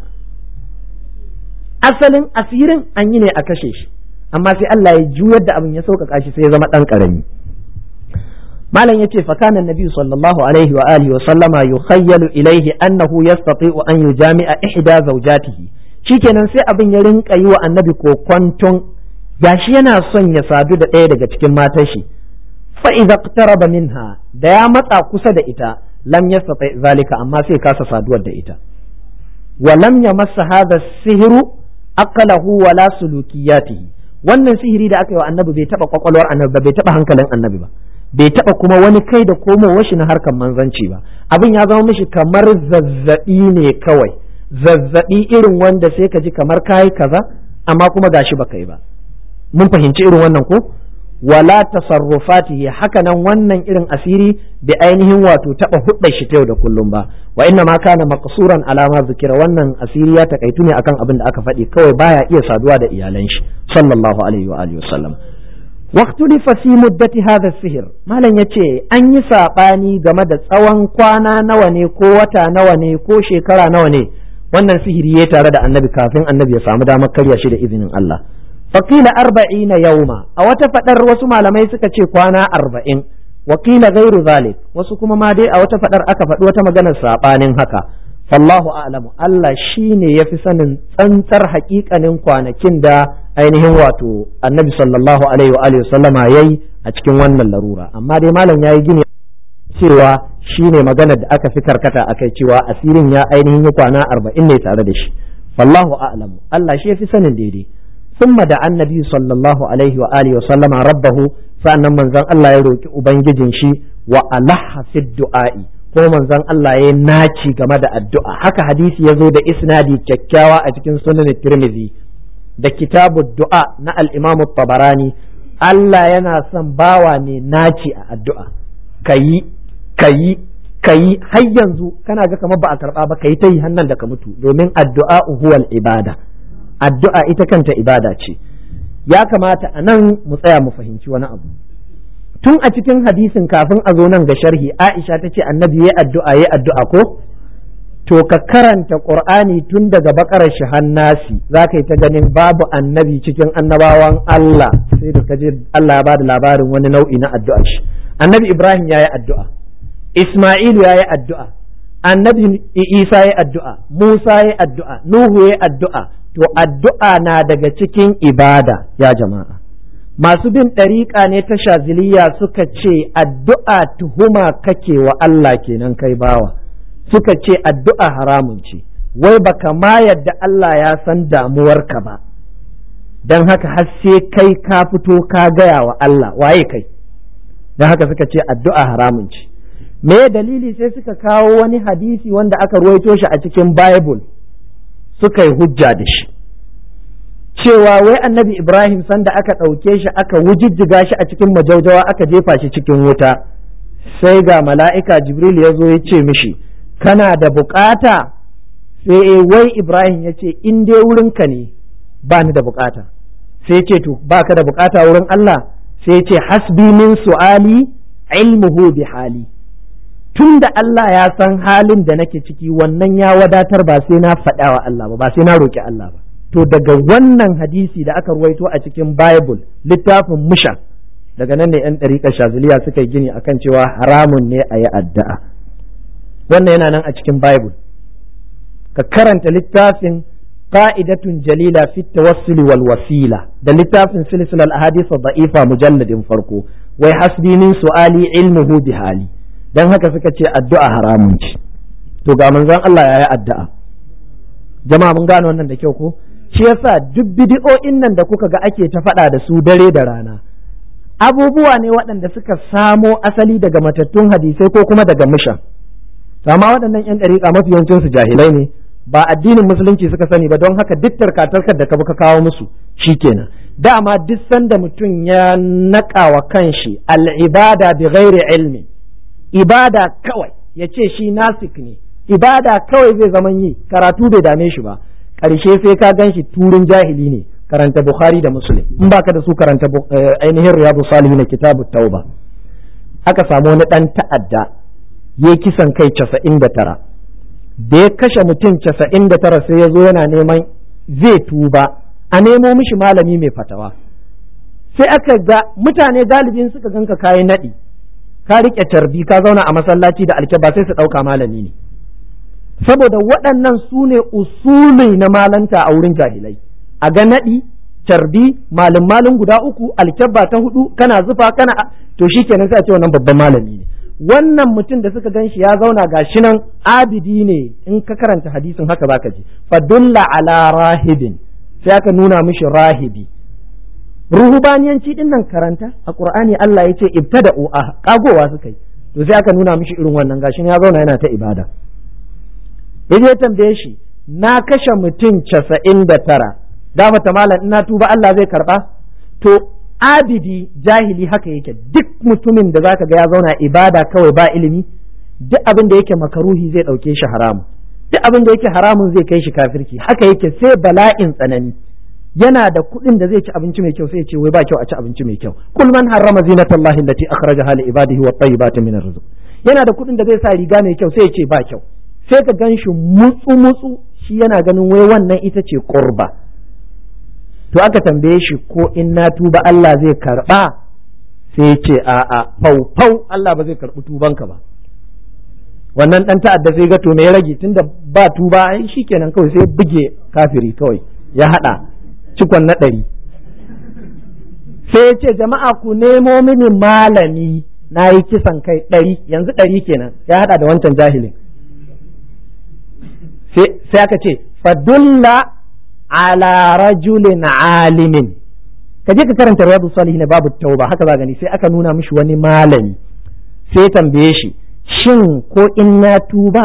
Asalin asirin an yi ne a kashe shi, amma sai Allah ya juyar da abin ya sauƙaƙa shi sai ya zama ɗan ƙarami. malam yace fa kana annabi sallallahu alaihi wa alihi wa sallama yukhayyalu ilaihi annahu yastati'u an yujami'a ihda zawjatihi. Shikenan sai abin ya rinka yi wa annabi kokwanton gashi yana son ya sadu da ɗaya daga cikin matan shi, fa idza iqtaraba minha, da ya matsa kusa da ita lam yastati zalika, amma sai kasa saduwar da ita. Wa lam yamassa hadha sihru aqlahu wala sulukiyatihi. Wannan sihiri da aka yi wa annabi bai taba kwakwalwar annabi ba, bai taba hankalin annabi ba, bai taba kuma wani kai da komowar shi na harkar manzanci ba. Abin ya zama mishi kamar zazzabi ne kawai, zazzabi irin wanda sai ka ji kamar kayi kaza amma kuma gashi baka yi ba. Mun fahimci irin wannan ko? Wala tasarrufatihi, haka nan wannan irin asiri da ainihin wato taba hudda shi ta yau da kullum ba. Wa inna ma kana maqsuran ala ma zikira, wannan asiri ya takaitu ne akan abin da aka faɗi, kawai baya iya saduwa da iyalan shi sallallahu alaihi wa alihi wasallam. waqtulifa fi muddati hadha sihir, malam yace an yi sabani game da tsawon kwana nawa ne ko wata nawa ne ko shekara nawa ne wannan sihiri ya tare da annabi kafin annabi ya samu damar karya shi da izinin Allah. faqila arba'ina yawma, a wata fadar wasu malamai suka ce kwana arba'in, wakila gairu zalik, wasu kuma ma dai a wata fadar aka faɗi wata maganar sabanin haka. fallahu a'lamu, Allah shine yafi sanin tsantsar haƙiƙanin kwanakin da ainihin wato annabi sallallahu alaihi wa alihi sallama yayi a cikin wannan larura, amma dai malam yayi gini cewa shine maganar da aka fi karkata akai cewa asirin ya ainihin yi kwana arba'in ne tare da shi. fallahu a'lamu, Allah shi yafi sanin daidai. thumma da annabi sallallahu alaihi wa alihi sallama rabbahu, sa'annan manzon Allah ya roki ubangijin shi wa alaha fi du'a'i, ko manzon Allah ya naci game da addu'a. Haka hadisi ya zo da isnadi kyakkyawa a cikin sunan Tirmidhi da kitabud du'a na al-Imam Tabarani. Allah yana son bawa ne naci a addu'a, kayi kayi kayi har yanzu kana ga kamar ba a karba ba, kayi ta yi hannan da ka mutu, domin addu'a huwal ibada, addu'a ita kanta ibada ce. Ya kamata a nan mu tsaya mu fahimci wani abu. Tun a cikin hadisin kafin a zo nan ga sharhi, Aisha ta ce annabi ya addu'a ya addu'a ko? To ka karanta Qur'ani tun daga bakarar shi hannasi, za ka yi ta ganin babu annabi cikin annabawan Allah sai da kaje Allah ya bada labarin wani nau'i na addu'a shi. Annabi Ibrahim ya yi addu'a, Isma'ilu ya yi addu'a, annabi Isa ya yi addu'a, Musa ya yi addu'a, Nuhu ya yi addu'a. To addu'a na daga cikin ibada ya jama'a. Masu bin ɗariƙa ne ta shaziliya suka ce addu'a tuhuma kake wa Allah kenan kai bawa, suka ce addu'a haramun ce, wai baka ma yadda Allah ya san damuwarka ba, don haka har sai kai ka fito ka gaya wa Allah waye kai, don haka suka ce addu'a haramun ce. Me dalili? Sai suka kawo wani hadisi wanda aka ruwaito shi a cikin Bible suka yi hujja da shi, cewa wai annabi Ibrahim sanda aka ɗauke shi aka wujijjiga shi a cikin majaujawa aka jefa shi cikin wuta, sai ga mala'ika Jibril ya zo ya ce mishi kana da bukata? Sai wai Ibrahim ya ce in dai wurinka ne ba ni da bukata. Sai ce to ba ka da bukata wurin Allah? Sai ce hasbi min su'ali ilmuhu bi hali, tun da Allah ya san halin da nake ciki wannan ya wadatar, ba sai na faɗa wa Allah ba, ba sai na roƙi Allah ba. To daga wannan hadisi da aka ruwaito a cikin Bible littafin musha, daga nan ne yan ɗariƙar shaziliya suka yi gini akan cewa haramun ne a yi addu'a. Wannan yana nan a cikin Bible, ka karanta littafin qa'idatun jalila fi tawassul wal wasila da littafin silsilar ahadith da'ifa mujalladin farko, wai hasbi min su'ali ilmuhu bi hali. Dan haka suka ce addu'a haramun ce. To ga manzon Allah ya yi addu'a. Jama'a mun gane wannan da kyau ko? Shi yasa duk bidi'o'in nan da kuka ga ake ta faɗa da su dare da rana, abubuwa ne waɗanda suka samo asali daga matattun hadisai ko kuma daga mushan. Amma waɗannan 'yan ɗariƙa mafi yawancin su jahilai ne, ba addinin musulunci suka sani ba, don haka duk tarkatarkar da ka ka kawo musu shikenan. Dama duk sanda mutum ya naƙa wa kanshi al'ibada bi ghairi ilmi, ibada kawai ya ce shi nasik ne, ibada kawai zai zaman yi, karatu bai dame shi ba, ƙarshe sai ka gan shi turin jahili ne. Karanta Bukhari da Muslim, in baka da su karanta ainihin Riyadu Salihin na Kitabut Tauba. Aka samu wani ɗan ta'adda ya kisan kai casa'in da tara, da ya kashe mutum casa'in da tara sai ya zo yana neman zai tuba, a nemo mishi malami mai fatawa. Sai aka ga mutane galibin suka ganka kayan naɗi, ka riƙe carbi ka zauna a masallaci da alkyabba, sai su ɗauka malami ne, saboda waɗannan su ne usuli na malanta a wurin jahilai. A ga naɗi, carbi, malin malin guda uku, alkyabba ta hudu, kana zufa kana, to shi kenan sai a ce wannan babban malami ne. Wannan mutum da suka gan shi ya zauna ga shi nan abidi ne, in ka karanta hadisin haka zaka ji fadulla ala rahibin, sai aka nuna mishi rahibi. Ruhubaniyanci din nan karanta a Qur'ani, Allah ya ce ibtada'u, a kagowa suka yi, to sai aka nuna mishi irin wannan gashin ya zauna yana ta ibada. Yaje ya tambaye shi, na kashe mutum casa'in da tara, dama ta malam ina tuba Allah zai karba? To abidi jahili haka yake, duk mutumin da zaka ga ya zauna ibada kawai ba ilimi, duk abin da yake makaruhi zai dauke shi haramu, duk abin da yake haramun zai kai shi kafirci, haka yake sai bala'in tsanani. yana da kuɗin da zai ci abinci mai kyau sai ya ce wai ba kyau a ci abinci mai kyau kul man harrama zinatallahi allati akhrajaha li ibadihi wat tayyibati min arrizq yana da kuɗin da zai sa riga mai kyau sai ya ce ba kyau sai ka ganshi mutsu mutsu shi yana ganin wai wannan ita ce qurba to aka tambaye shi ko in na tuba Allah zai karba sai ya ce a a fau fau Allah ba zai karbi tubanka ba wannan dan ta'adda sai ga to me ya rage tunda ba tuba ai shikenan kawai sai buge kafiri kawai ya hada cikon na ɗari sai ya ce jama'a ku nemo mini malami na yi kisan kai ɗari yanzu ɗari kenan ya haɗa da wancan jahilin sai aka ce fadulla ala rajulin alimin ka je ka karanta riyadu salihin babu tauba haka za gani sai aka nuna mishi wani malami sai tambaye shi shin ko in na tuba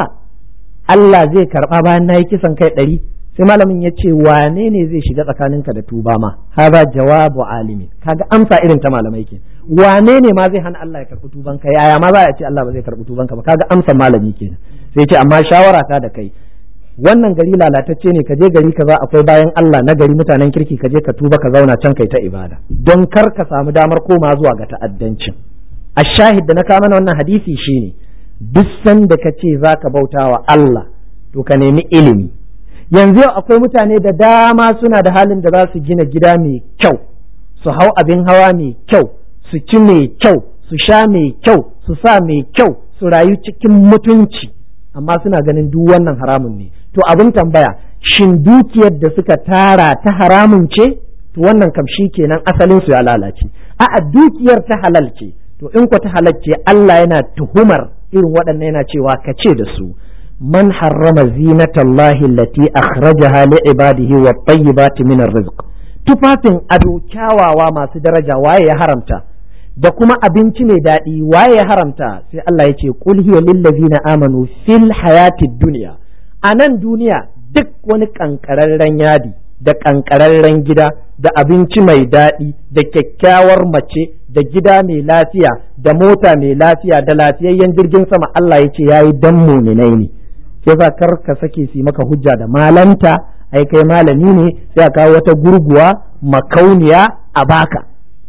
Allah zai karɓa bayan na yi kisan kai ɗari sai malamin ya ce wane ne zai shiga tsakaninka da tuba ma haza jawabu alimi kaga amsa irin ta malamai ke wane ne ma zai hana Allah ya karɓi tubanka yaya ma za a ce Allah ba zai karɓi tubanka ba kaga amsa malami kenan sai ce amma shawara ta da kai wannan gari lalatacce ne ka je gari kaza akwai bayan Allah na gari mutanen kirki ka je ka tuba ka zauna can kai ta ibada don kar ka samu damar koma zuwa ga ta'addancin ashahid da na kama wannan hadisi shine duk sanda ka ce zaka bautawa Allah to ka nemi ilimi yanzu yau akwai mutane da dama suna da halin da za su gina gida mai kyau su hau abin hawa mai kyau su ci mai kyau su sha mai kyau su sa mai kyau su rayu cikin mutunci amma suna ganin duk wannan haramun ne to abin tambaya shin dukiyar da suka tara ta haramun ce to wannan kam shi kenan asalin su ya lalace a'a dukiyar ta halal ce to in ku ta halal ce Allah yana tuhumar irin waɗannan yana cewa ka ce da su man harrama zinatallahi allati akhrajaha li ibadihi wat tayyibati min arrizq tufafin ado kyawawa masu daraja waye ya haramta da kuma abinci mai daɗi waye ya haramta sai Allah ya ce qul hiya lil ladzina amanu fil hayatid dunya anan duniya duk wani kankararren yadi da kankararren gida da abinci mai daɗi da kyakkyawar mace da gida mai lafiya da mota mai lafiya da lafiyayyen jirgin sama Allah ya ce yayi dan muminai ne sai kar ka sake su maka hujja da malanta ai kai malami ne sai a kawo wata gurguwa makauniya a baka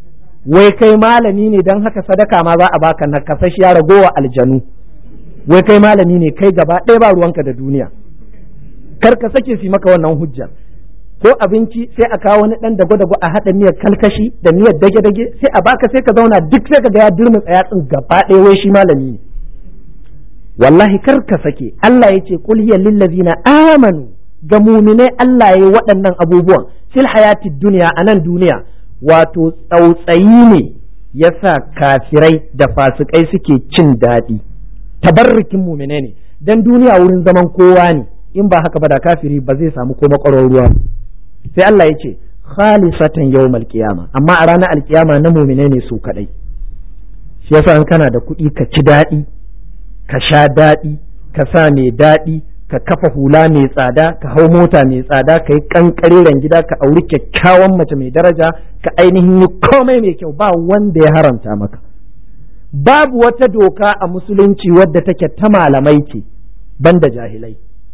wai kai malami ne dan haka sadaka ma za a baka na kasashiya ragowa aljanu wai kai malami ne kai gaba ɗaya ba ruwanka da duniya kar ka sake su maka wannan hujja ko abinci sai a kawo wani dan dago-dago a haɗa miyar kalkashi da miyar dage-dage sai a baka sai ka zauna duk sai ka ga ya durmi tsayatsin gaba ɗaya wai shi malami ne wallahi kar ka sake Allah ya ce qul hiya lil ladzina amanu ga mu'minai Allah ya yi waɗannan abubuwan fil hayatid dunya anan duniya wato tsautsayi ne yasa kafirai da fasikai suke cin daɗi tabarrukin mu'minai ne dan duniya wurin zaman kowa ne in ba haka ba da kafiri ba zai samu ko makwaron ruwa sai Allah ya ce khalisatan yawmal qiyama amma a ranar alkiyama na mu'minai ne su kadai shi yasa in kana da kuɗi ka ci daɗi ka sha daɗi ka sa mai daɗi ka kafa hula mai tsada ka hau mota mai tsada ka yi ƙanƙareren gida ka auri kyakkyawan mace mai daraja ka ainihin yi komai mai kyau ba wanda ya haramta maka babu wata doka a musulunci wadda take ta malamai ce banda jahilai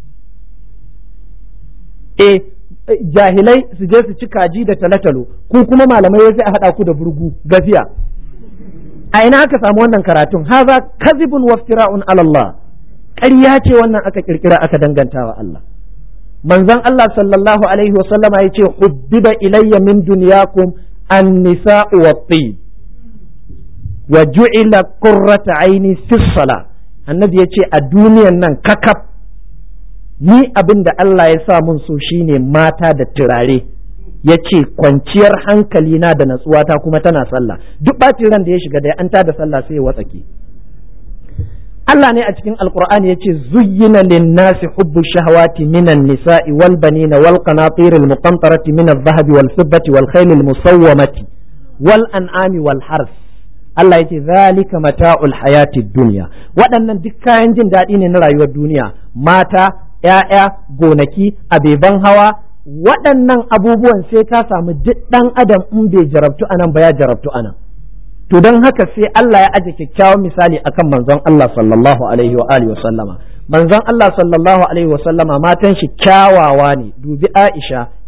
eh jahilai su je su ci kaji da talatalo ku kuma malamai sai a haɗa ku da burgu gafiya a ina aka samu wannan karatun haza kazibun waftira'un ala Allah ƙarya ce wannan aka kirkira aka danganta wa Allah manzon Allah sallallahu alaihi wa sallama yace hubbiba ilayya min dunyakum an-nisa'u wat-tib wa ju'ila qurrata aini fi salah annabi yace a duniyan nan kakaf ni abinda Allah ya sa mun so shine mata da turare ya ce kwanciyar hankali na da natsuwata kuma tana sallah duk bacin ran da ya shiga da an tada sallah sai ya watsake Allah ne a cikin alqur'ani yace zuyyina lin-nasi hubbu shahawati minan nisa'i wal banina wal qanatir al muqantarati min adh-dhahabi wal fiddati wal khayl al musawwamati wal an'ami wal hars Allah yace zalika mata'ul hayati dunya waɗannan duk kayan jin daɗi ne na rayuwar duniya mata ƴaƴa gonaki abeban hawa waɗannan abubuwan sai ka samu duk ɗan adam in bai jarabtu anan ba ya jarabtu anan to don haka sai Allah ya aje kyakkyawan misali akan manzon Allah sallallahu alaihi wa alihi wa sallama manzon Allah sallallahu alaihi wa sallama matan shi kyawawa ne dubi Aisha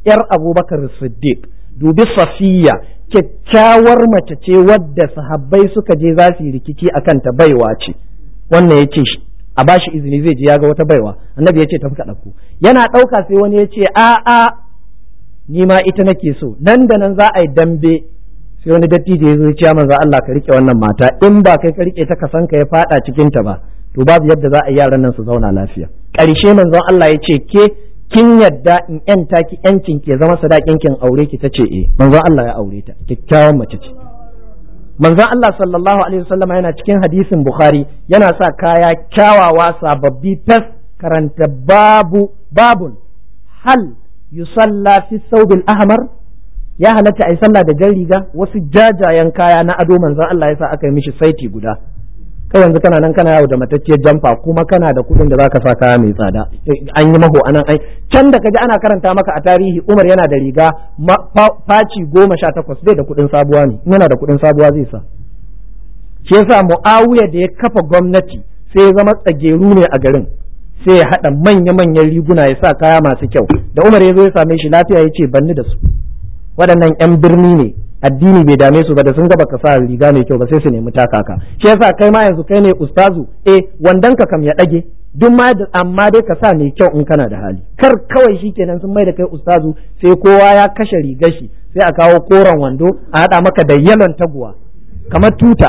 yar Abubakar Siddiq, dubi Safiya, kyakkyawar mace ce wadda sahabbai suka je za su yi rikici akan ta baiwa ce, wannan ya ce a bashi izini zai je ya ga wata baiwa, annabi ya ce tafi ka ɗauko, yana ɗauka sai wani ya ce a a ni ma ita nake so, nan da nan za a yi dambe, sai wani dattijo ya zo ya ce manzo Allah ka rike wannan mata, in ba kai ka rike ta ka san ka ya fada cikin ta ba to babu yadda za a yi yaran nan su zauna lafiya. Ƙarshe manzon Allah ya ce ke kin yadda in yanta ki yancin ke zama sadakin kin aure ki, tace eh, manzon Allah ya aure ta, kyakkyawan mace ce. Manzon Allah sallallahu alaihi wasallam yana cikin hadisin Bukhari yana sa kaya kyawawa sababbi fes, karanta babu babun hal yusalla fi thawbil ahmar, ya halatta ai sallah da jan riga, wasu jajayen kaya na ado manzon Allah ya sa aka yi mishi saiti guda. Kai yanzu kana nan kana yawo da matacciyar jamfa kuma kana da kuɗin da zaka sa kaya mai tsada, an yi maho anan ai can da kaji ana karanta maka a tarihi Umar yana da riga faci goma sha takwas, bai da kuɗin sabuwa ne, yana da kuɗin sabuwa zai sa. Shi yasa Muawiya da ya kafa gwamnati sai ya zama tsageru ne a garin, sai ya haɗa manya-manyan riguna ya sa kaya masu kyau. Da Umar ya zo ya same shi lafiya ya ce banni da su, waɗannan 'yan birni ne, addini bai dame su ba, da sun gaba ka sa riga mai kyau ba sai su nemi takaka. Shi yasa kai ma yanzu kai ne ustazu, eh wandan ka kam ya ɗage duk ma, amma dai ka sa mai kyau in kana da hali, kar kawai shi kenan sun mai da kai ustazu sai kowa ya kashe rigar shi, sai a kawo koren wando a haɗa maka da yalon taguwa kamar tuta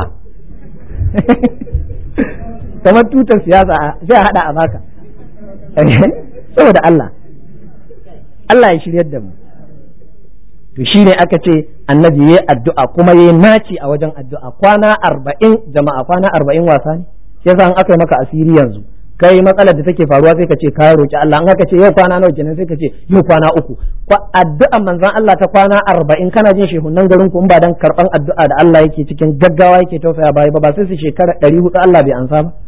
kamar tutar siyasa sai a haɗa a baka saboda Allah Allah ya shiryar da mu. To shi ne aka ce annabi ya addu'a kuma ya naci a wajen addu'a kwana arba'in, jama'a kwana arba'in wasa ne, shi yasa an aka yi maka asiri yanzu kai matsalar da take faruwa sai ka ce ka roki Allah, an aka ce yau kwana nawa kenan sai ka ce yau kwana uku. Addu'an manzon Allah ta kwana arba'in, kana jin shehunan garin ku in ba dan karban addu'a da Allah yake cikin gaggawa yake tausaya bai ba ba sai su shekara ɗari hudu Allah bai ansa ba.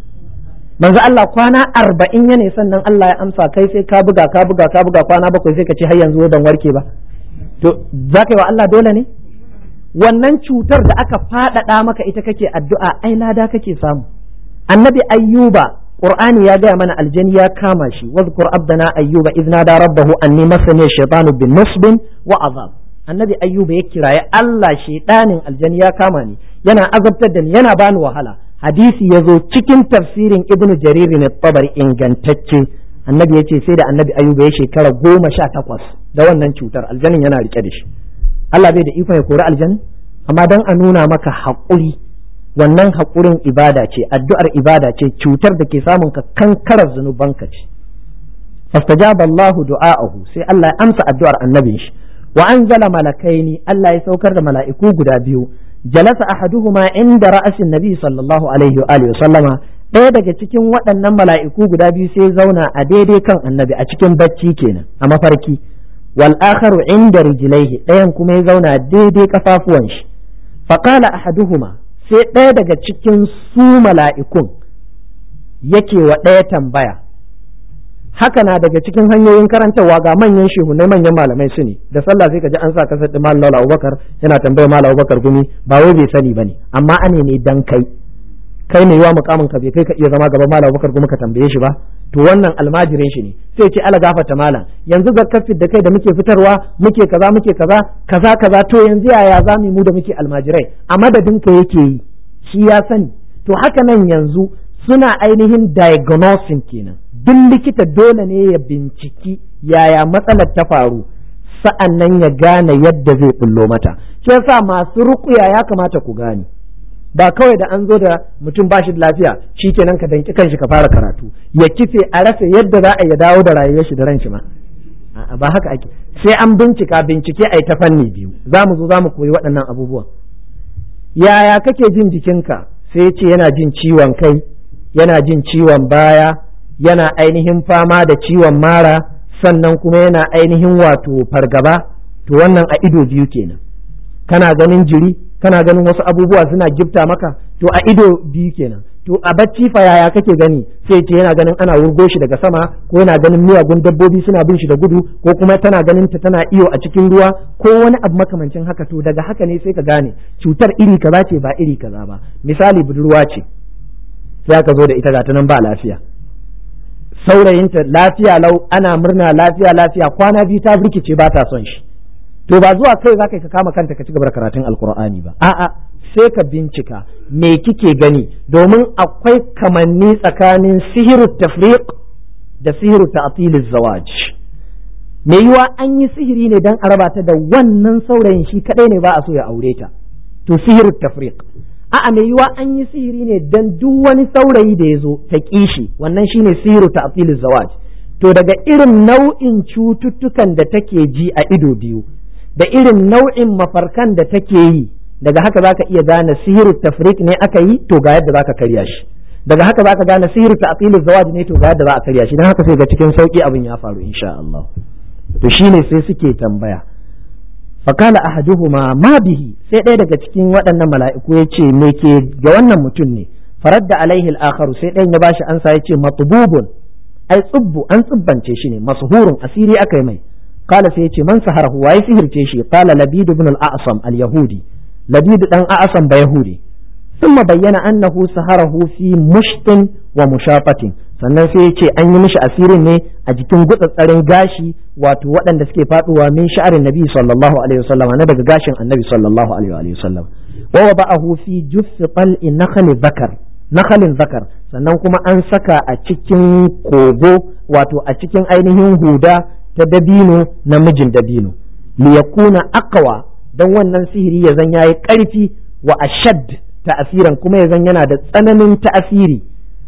Manzo Allah kwana arba'in ya ne sannan Allah ya amsa, kai sai ka buga ka buga ka buga kwana bakwai sai ka ce har yanzu ban warke ba. To za ka yi wa Allah dole ne? Wannan cutar da aka faɗaɗa maka ita kake addu'a, ai lada kake samu. Annabi Ayyuba, Qur'ani ya gaya mana aljani ya kama shi, wazkur abdana Ayyuba idh nada rabbahu anni massani ash-shaytanu bin nusbin wa azab. Annabi Ayyuba ya kiraye Allah, shaytanin aljani ya kama ni, yana azabtar da ni, yana bani wahala. Hadisi ya zo cikin tafsirin Ibn Jarir at-Tabari ingantacce, annabi ya ce sai da annabi Ayyuba ya shekara goma sha takwas da wannan cutar, aljanin yana rike da shi. Allah bai da ikon ya kori aljanin, amma dan a nuna maka haƙuri, wannan haƙurin ibada ce, addu'ar ibada ce, cutar da ke samun ka kankarar zunubanka ce. Fastajaba Allahu du'a'ahu, sai Allah ya amsa addu'ar annabin shi. Wa anzala malakaini, Allah ya saukar da mala'iku guda biyu. Jalasa ahaduhuma inda ra'asin nabi sallallahu alaihi wa alihi wa sallama, ɗaya daga cikin waɗannan mala'iku guda biyu sai zauna a daidai kan annabi a cikin bacci kenan a mafarki, wal akharu inda rijlaihi, ɗayan kuma ya zauna daidai kafafuwan shi. Faqala ahaduhuma, sai ɗaya daga cikin su mala'ikun yake wa ɗaya tambaya. Haka na daga cikin hanyoyin karantarwa, ga manyan shehunai manyan malamai su ne, da sallah sai ka ji an sa kasar da Malam Abubakar yana tambaya Malam Abubakar gumi, ba wai bai sani bane, amma ane ne dan kai kai ne wa mukamin ka bai kai ka iya zama gaban Malam Abubakar gumi ka tambaye shi ba, to wannan almajirin shi ne, sai ce ala gafata malam, yanzu zakkar da kai da muke fitarwa muke kaza muke kaza kaza kaza, to yanzu yaya za mu da muke almajirai a madadin ka yake yi, shi ya sani. To haka nan yanzu suna ainihin diagnosing kenan, duk likita dole ne ya binciki yaya matsalar ta faru, sa'an nan ya gane yadda zai bullo mata. Shi yasa masu ruƙuya ya kamata ku gane, ba kawai da an zo da mutum ba shi da lafiya shi kenan ka danki kanshi ka fara karatu ya kife a rasa yadda za a ya dawo da rayuwar shi da ran shi ma, ba haka ake. Sai an bincika, bincike a yi ta fanni biyu, za mu zo za mu koyi waɗannan abubuwan. Yaya kake jin jikinka? Sai ya ce yana jin ciwon kai, yana jin ciwon baya, yana ainihin fama da ciwon mara, sannan kuma yana ainihin wato fargaba. To wannan a ido biyu kenan. Kana ganin jiri, kana ganin wasu abubuwa suna gifta maka, to a ido biyu kenan. To a bacci fa yaya kake gani? Sai ce yana ganin ana wurgo shi daga sama, ko yana ganin miyagun dabbobi suna bin shi da gudu, ko kuma tana ganin ta tana iyo a cikin ruwa, ko wani abu makamancin haka. To daga haka ne sai ka gane cutar iri kaza ce ba iri kaza ba. Misali budurwa ce, sai aka zo da ita ga ta nan ba lafiya, saurayinta lafiya lau ana murna lafiya lafiya kwana biyu ta birkice ba ta son shi to ba zuwa kai za ka kama kanta ka ci gaba da karatun alkur'ani ba a'a sai ka bincika me kike gani domin akwai kamanni tsakanin sihiru tafriq da sihiru ta'tilil zawaj me yiwa an yi sihiri ne dan a raba ta da wannan saurayin shi kadai ne ba a so ya aure ta to sihiru tafriq a'a me yiwa an yi sihiri ne dan duk wani saurayi da ya zo ta kishi wannan shine sihiru ta'tilil zawaj to daga irin nau'in cututtukan da take ji a ido biyu da irin nau'in mafarkan da take yi daga haka zaka iya gane sihiru tafriq ne aka yi to ga yadda zaka karya shi daga haka zaka gane sihiru ta'tilil zawaj ne to ga yadda za a karya shi dan haka sai ga cikin sauki abin ya faru insha Allah to shine sai suke tambaya fakala ahaduhuma ma bihi sai ɗaya daga cikin waɗannan mala'iku ya ce me ke ga wannan mutum ne faradda alaihi al-akharu sai ɗayan ya bashi ansa ya ce matbubun ai tsubbu an tsubbance shi ne mashhurun asiri aka yi mai kala sai ya ce man saharahu waye sihirce shi kala labid ibn al-a'sam al-yahudi labid dan a'sam ba yahudi thumma bayyana annahu saharahu fi mushtin wa mushafatin sannan sai ya ce an yi mishi asirin ne a jikin gutsattsarin gashi wato waɗanda suke faduwa min sha'arin nabi sallallahu alaihi wasallam na daga gashin annabi sallallahu alaihi wasallam wa wada'ahu fi juffi tal'i nakhl zakar nakhalin zakar sannan kuma an saka a cikin kogo wato a cikin ainihin huda ta dabino namijin dabino li yakuna aqwa dan wannan sihiri ya zan yayi karfi wa ashad ta'asiran kuma ya zan yana da tsananin ta'asiri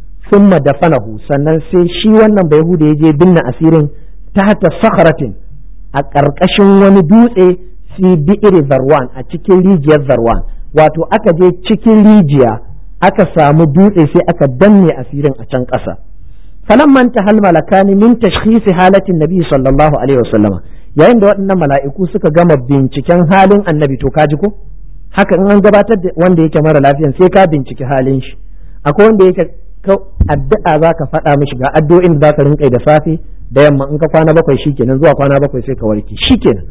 ثم دفنه sannan sai shi wannan bai hude ya je binne asirin tahta sakharatin a ƙarƙashin wani dutse fi bi'ir zarwan a cikin rijiyar zarwan wato aka je cikin rijiya aka samu dutse sai aka danne asirin a can ƙasa falamman tahal malakani min tashkhisi halatin nabi sallallahu alaihi wasallama yayin da waɗannan mala'iku suka gama binciken halin annabi to kaji ko haka in an gabatar da wanda yake mara lafiyan sai ka binciki halin shi akwai wanda yake addu'a za ka faɗa mishi ga addu'o'in da za ka rinƙai da safe da yamma in ka kwana bakwai shikenan zuwa kwana bakwai sai ka warke shikenan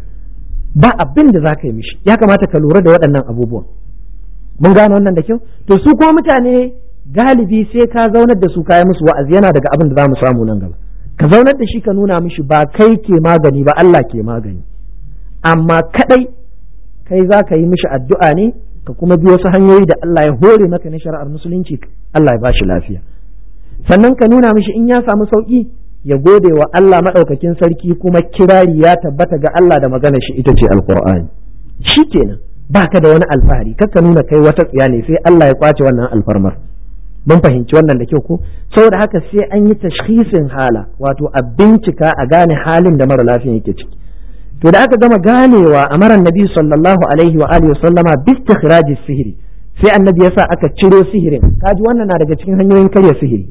ba abin da za ka yi mishi ya kamata ka lura da waɗannan abubuwan mun gane wannan da kyau to su kuma mutane galibi sai ka zaunar da su kayi musu wa'azi yana daga abin da za mu samu nan gaba ka zaunar da shi ka nuna mishi ba kai ke magani ba Allah ke magani amma kadai kai za ka yi mishi addu'a ne ka kuma bi wasu hanyoyi da Allah ya hore maka na shari'ar musulunci Allah ya bashi lafiya sannan ka nuna mishi in ya samu sauki ya gode wa Allah madaukakin sarki kuma kirari ya tabbata ga Allah da maganar shi ita ce alqur'ani shikenan baka da wani alfahari kakka nuna kai wata tsiya ne sai Allah ya kwace wannan alfarmar mun fahimci wannan da kyau ko saboda haka sai an yi tashkhisin hala wato a bincika a gane halin da mara lafiya yake ciki to da aka gama ganewa a maran nabi sallallahu alaihi wa alihi sallama bi istikhraji sihiri sai annabi yasa aka ciro sihirin kaji wannan na daga cikin hanyoyin karya sihiri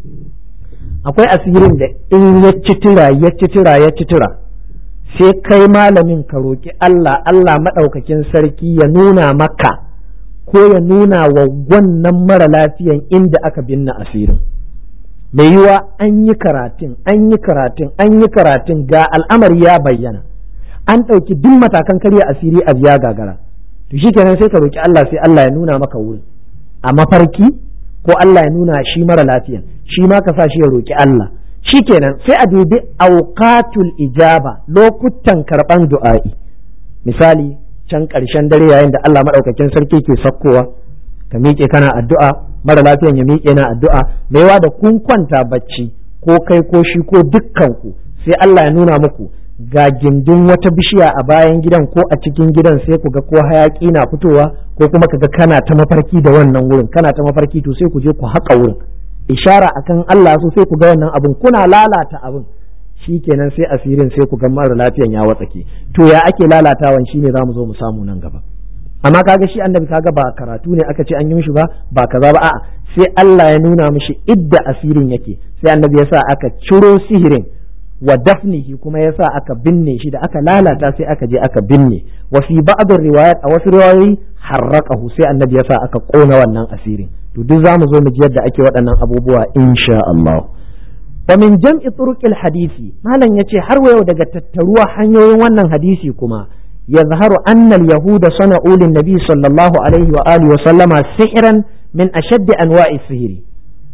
akwai asirin da in ya citira ya citira ya citira sai kai malamin ka roki Allah Allah madaukakin sarki ya nuna maka ko ya nuna wa wannan mara lafiyan inda aka binne asirin mai yiwa an yi karatun an yi karatun an yi karatun ga al'amari ya bayyana an ɗauki duk matakan karya asiri a biya gagara to shi kenan sai ka roki Allah sai Allah ya nuna maka wurin a mafarki ko Allah ya nuna shi mara lafiyan shi ma ka sa shi ya roki Allah shi kenan sai a dubi auqatul ijaba lokutan karban du'a'i misali can ƙarshen dare yayin da Allah madaukakin sarki ke sakkowa ka miƙe kana addu'a mara lafiyan ya miƙe na addu'a maiwa da kun kwanta bacci ko kai ko shi ko dukkan ku sai Allah ya nuna muku ga gindin wata bishiya a bayan gidan ko a cikin gidan sai ku ga ko hayaki na fitowa ko kuma kaga kana ta mafarki da wannan wurin kana ta mafarki to sai ku je ku haƙa wurin ishara akan Allah so sai ku ga wannan abun kuna lalata abun shikenan sai asirin sai ku ga mara lafiyan ya watsake to ya ake lalatawan shine zamu zo mu samu nan gaba amma kaga shi annabi kaga ba karatu ne aka ce an yi mishi ba ba kaza ba a'a sai Allah ya nuna mishi idda asirin yake sai annabi ya sa aka ciro sihirin wa dafnihi kuma yasa aka binne shi da aka lalata sai aka je aka binne wa fi ba'd riwayat a wasu riwayoyi harraqahu sai annabi yasa aka kona wannan asirin to duk zamu zo mu ji yadda ake waɗannan abubuwa insha Allah wa min jam'i turuqil hadisi malam yace har wayo daga tattaruwa hanyoyin wannan hadisi kuma yazharu anna al-yahuda sana'u lin-nabi sallallahu alaihi wa alihi wa sallama sihran min ashaddi anwa'i sihiri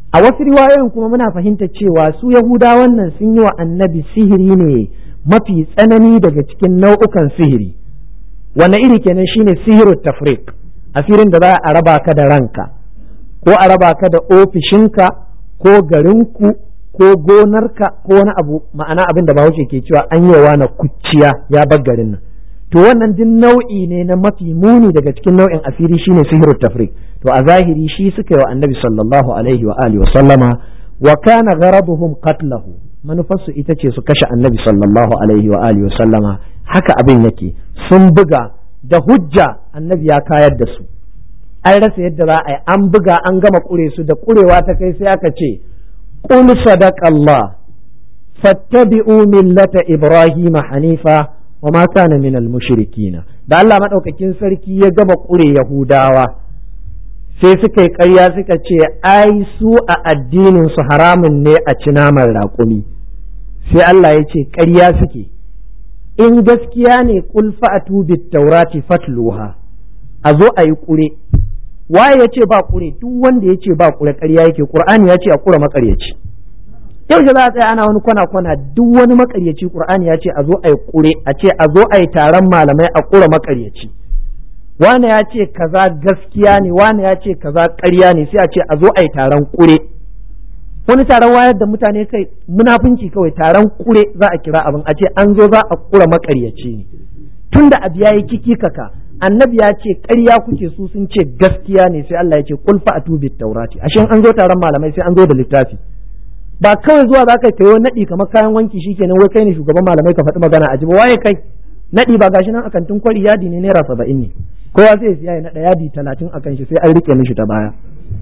a wasu riwayoyin kuma muna fahimta cewa su yahudawan nan sun yi wa annabi sihiri ne mafi tsanani daga cikin nau'ukan sihiri. wanne iri kenan shine sihirut tafriq, asirin da za a raba ka da ranka ko a raba ka da ofishinka ko garinku ko gonarka ko wani abu, ma'ana abin da Bahaushe ke cewa an yi wa na kuciya ya bar garin nan. To wannan din nau'i ne na mafi muni daga cikin nau'in asiri shine sihirut tafriq. To a zahiri shi suka yi wa annabi sallallahu alaihi wa alihi wa sallama, wa kana gharaduhum qatlahu, manufarsu ita ce su kashe annabi sallallahu alaihi wa alihi wa sallama. Haka abin yake, sun buga da hujja annabi ya kayar da su, an rasa yadda za a yi, an buga an gama kure su, da kurewa ta kai sai aka ce qul sadaqallah fattabi'u millata ibrahima hanifa wa ma kana minal mushrikin. Da Allah madaukakin sarki ya gama kure yahudawa sai suka yi ƙarya suka ce ai su a addinin su haramun ne a ci naman raƙumi. Sai Allah ya ce ƙarya suke, in gaskiya ne qul fa'atu bit taurati fatluha, a zo a yi ƙure. Waye ya ce ba ƙure? Duk wanda ya ce ba ƙure ƙarya yake. Qur'ani ya ce a ƙura maƙaryaci. Yau za a tsaya ana wani kwana-kwana, duk wani maƙaryaci Qur'ani ya ce a zo a yi ƙure, a ce a zo a yi taron malamai a ƙura maƙaryaci. Wane ya ce kaza gaskiya ne, wane ya ce kaza ƙarya ne, sai a ce a zo a yi taron ƙure. Wani taron wayar da mutane kai, munafunci kawai, taron ƙure za a kira abin, a ce an zo za a ƙura maƙaryaci ne. Tunda abu ya yi kiki kaka, annabi ya ce ƙarya kuke, su sun ce gaskiya ne, sai Allah ya ce qul fa'atu bit taurati. Ashe an zo taron malamai sai an zo da littafi. Ba kawai zuwa za ka kai naɗi kamar kayan wanki shikenan wai kai ne shugaban malamai ka faɗi magana a ji ba. Waye kai? Naɗi ba gashi nan akan tun kwari yadi ne naira saba'in ne, kowa zai siya ya naɗa yadi talatin akan shi, sai an rike mishi ta baya.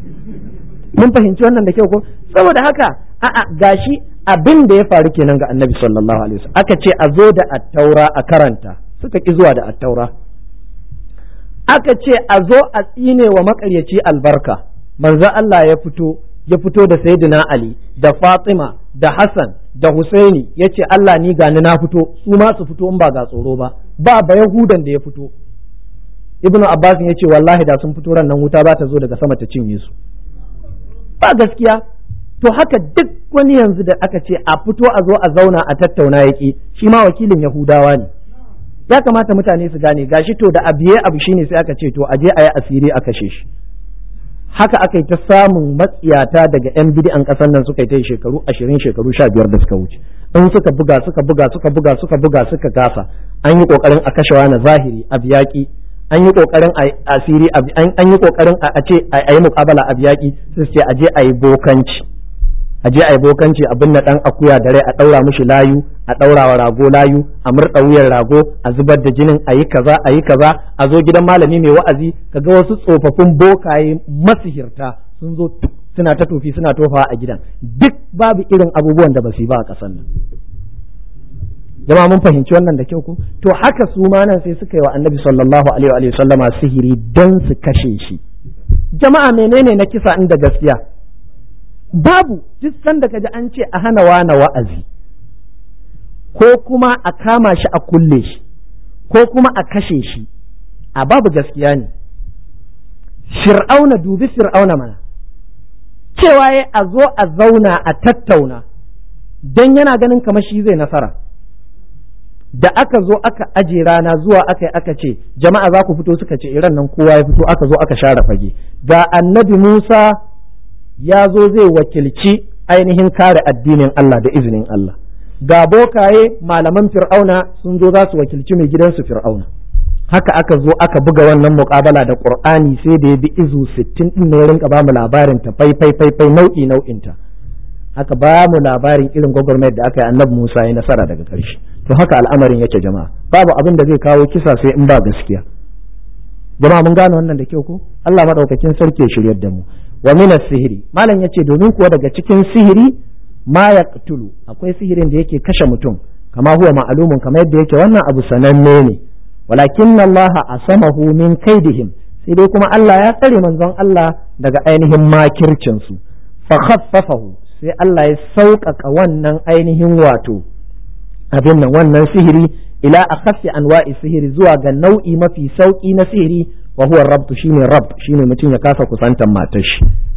Mun fahimci wannan da kyau ko? Saboda haka a'a gashi abin da ya faru kenan ga annabi sallallahu alaihi wasallam, aka ce a zo da attaura a karanta, suka ki zuwa da attaura. Aka ce a zo a tsine wa makaryaci albarka, manzo Allah ya fito ya fito da Sayyidina Ali da Fatima da Hassan da Husaini, ya ce Allah ni gani na fito, su ma su fito in ba ga tsoro ba, ba ba Yahudan da ya fito. Ibnu Abbas ya ce wallahi da sun fito ran nan wuta ba ta zo daga sama ta cinye su. Ba gaskiya. To haka duk wani yanzu da aka ce a fito a zo a zauna a tattauna yaki, shi ma wakilin Yahudawa ne. Ya kamata mutane su gane, gashi to da abiye abu shine sai aka ce to a je a yi asiri a kashe shi. Haka aka yi ta samun matsiyata daga yan bid'an ƙasar nan, suka yi ta yi shekaru ashirin shekaru sha biyar da suka wuce, in suka buga suka buga suka buga suka buga suka gasa, an yi kokarin a kashe wani zahiri a biyaki, an yi kokarin a asiri an yi kokarin a ce a yi muƙabala a biyaki, sai ce a je a yi bokanci a je a yi bokanci abin na dan akuya da rai a daura mishi layu, a daura wa rago layu, a murɗa wuyan rago, a zubar da jinin, a yi kaza a yi kaza, a zo gidan malami mai wa'azi kaga wasu tsofaffin bokaye masihirta sun zo suna ta tofi suna tofawa a gidan. Duk babu irin abubuwan da ba su yi ba a ƙasar nan. Jama'a mun fahimci wannan da kyau ko? To haka su ma nan sai suka yi wa annabi sallallahu alaihi wa sallama sihiri don su kashe shi. Jama'a menene na kisa inda gaskiya? Babu. Duk sanda kaji an ce a hana wani wa'azi, ko kuma a kama shi a kulle shi, ko kuma a kashe shi, a babu gaskiya ne. Fir'auna, dubi Fir'auna mana, cewa ya a zo a zauna a tattauna don yana ganin kamar shi zai nasara. Da aka zo aka aje rana zuwa aka yi aka ce jama'a za ku fito, suka ce iran nan kowa ya fito, aka zo aka share fage. Ga annabi Musa ya zo zai wakilci ainihin kare addinin Allah da izinin Allah, ga bokaye malaman Fir'auna sun zo za su wakilci mai gidansu Fir'auna. Haka aka zo aka buga wannan muƙabala da Qur'ani, sai da ya bi izu sittin din ne rinka ba mu labarin ta fai fai fai fai nau'i nau'in ta. Aka ba mu labarin irin gwagwarmayar da aka yi, annabi Musa ya nasara daga ƙarshe. To haka al'amarin yake jama'a, babu abin da zai kawo kisa sai in ba gaskiya. Jama'a mun gane wannan da kyau ko? Allah madaukakin sarki ya shiryar da mu. Wa min as-sihri, malam yace domin kuwa daga cikin sihiri ma yaqtulu, akwai sihirin da yake kashe mutum, kama huwa ma'lumun, kamar yadda yake wannan abu sananne ne. Walakin Allah asamahu min kaidihim, sai dai kuma Allah ya tsare manzon Allah daga ainihin makircin su. Fa khaffafahu, sai Allah ya sauƙaƙa wannan ainihin wato abin nan wannan sihiri ila akhaffi anwa'i sihiri, zuwa ga nau'i mafi sauki na sihiri, wa huwa rabtu, shine rab, shine mutum ya kasa kusantar matar shi.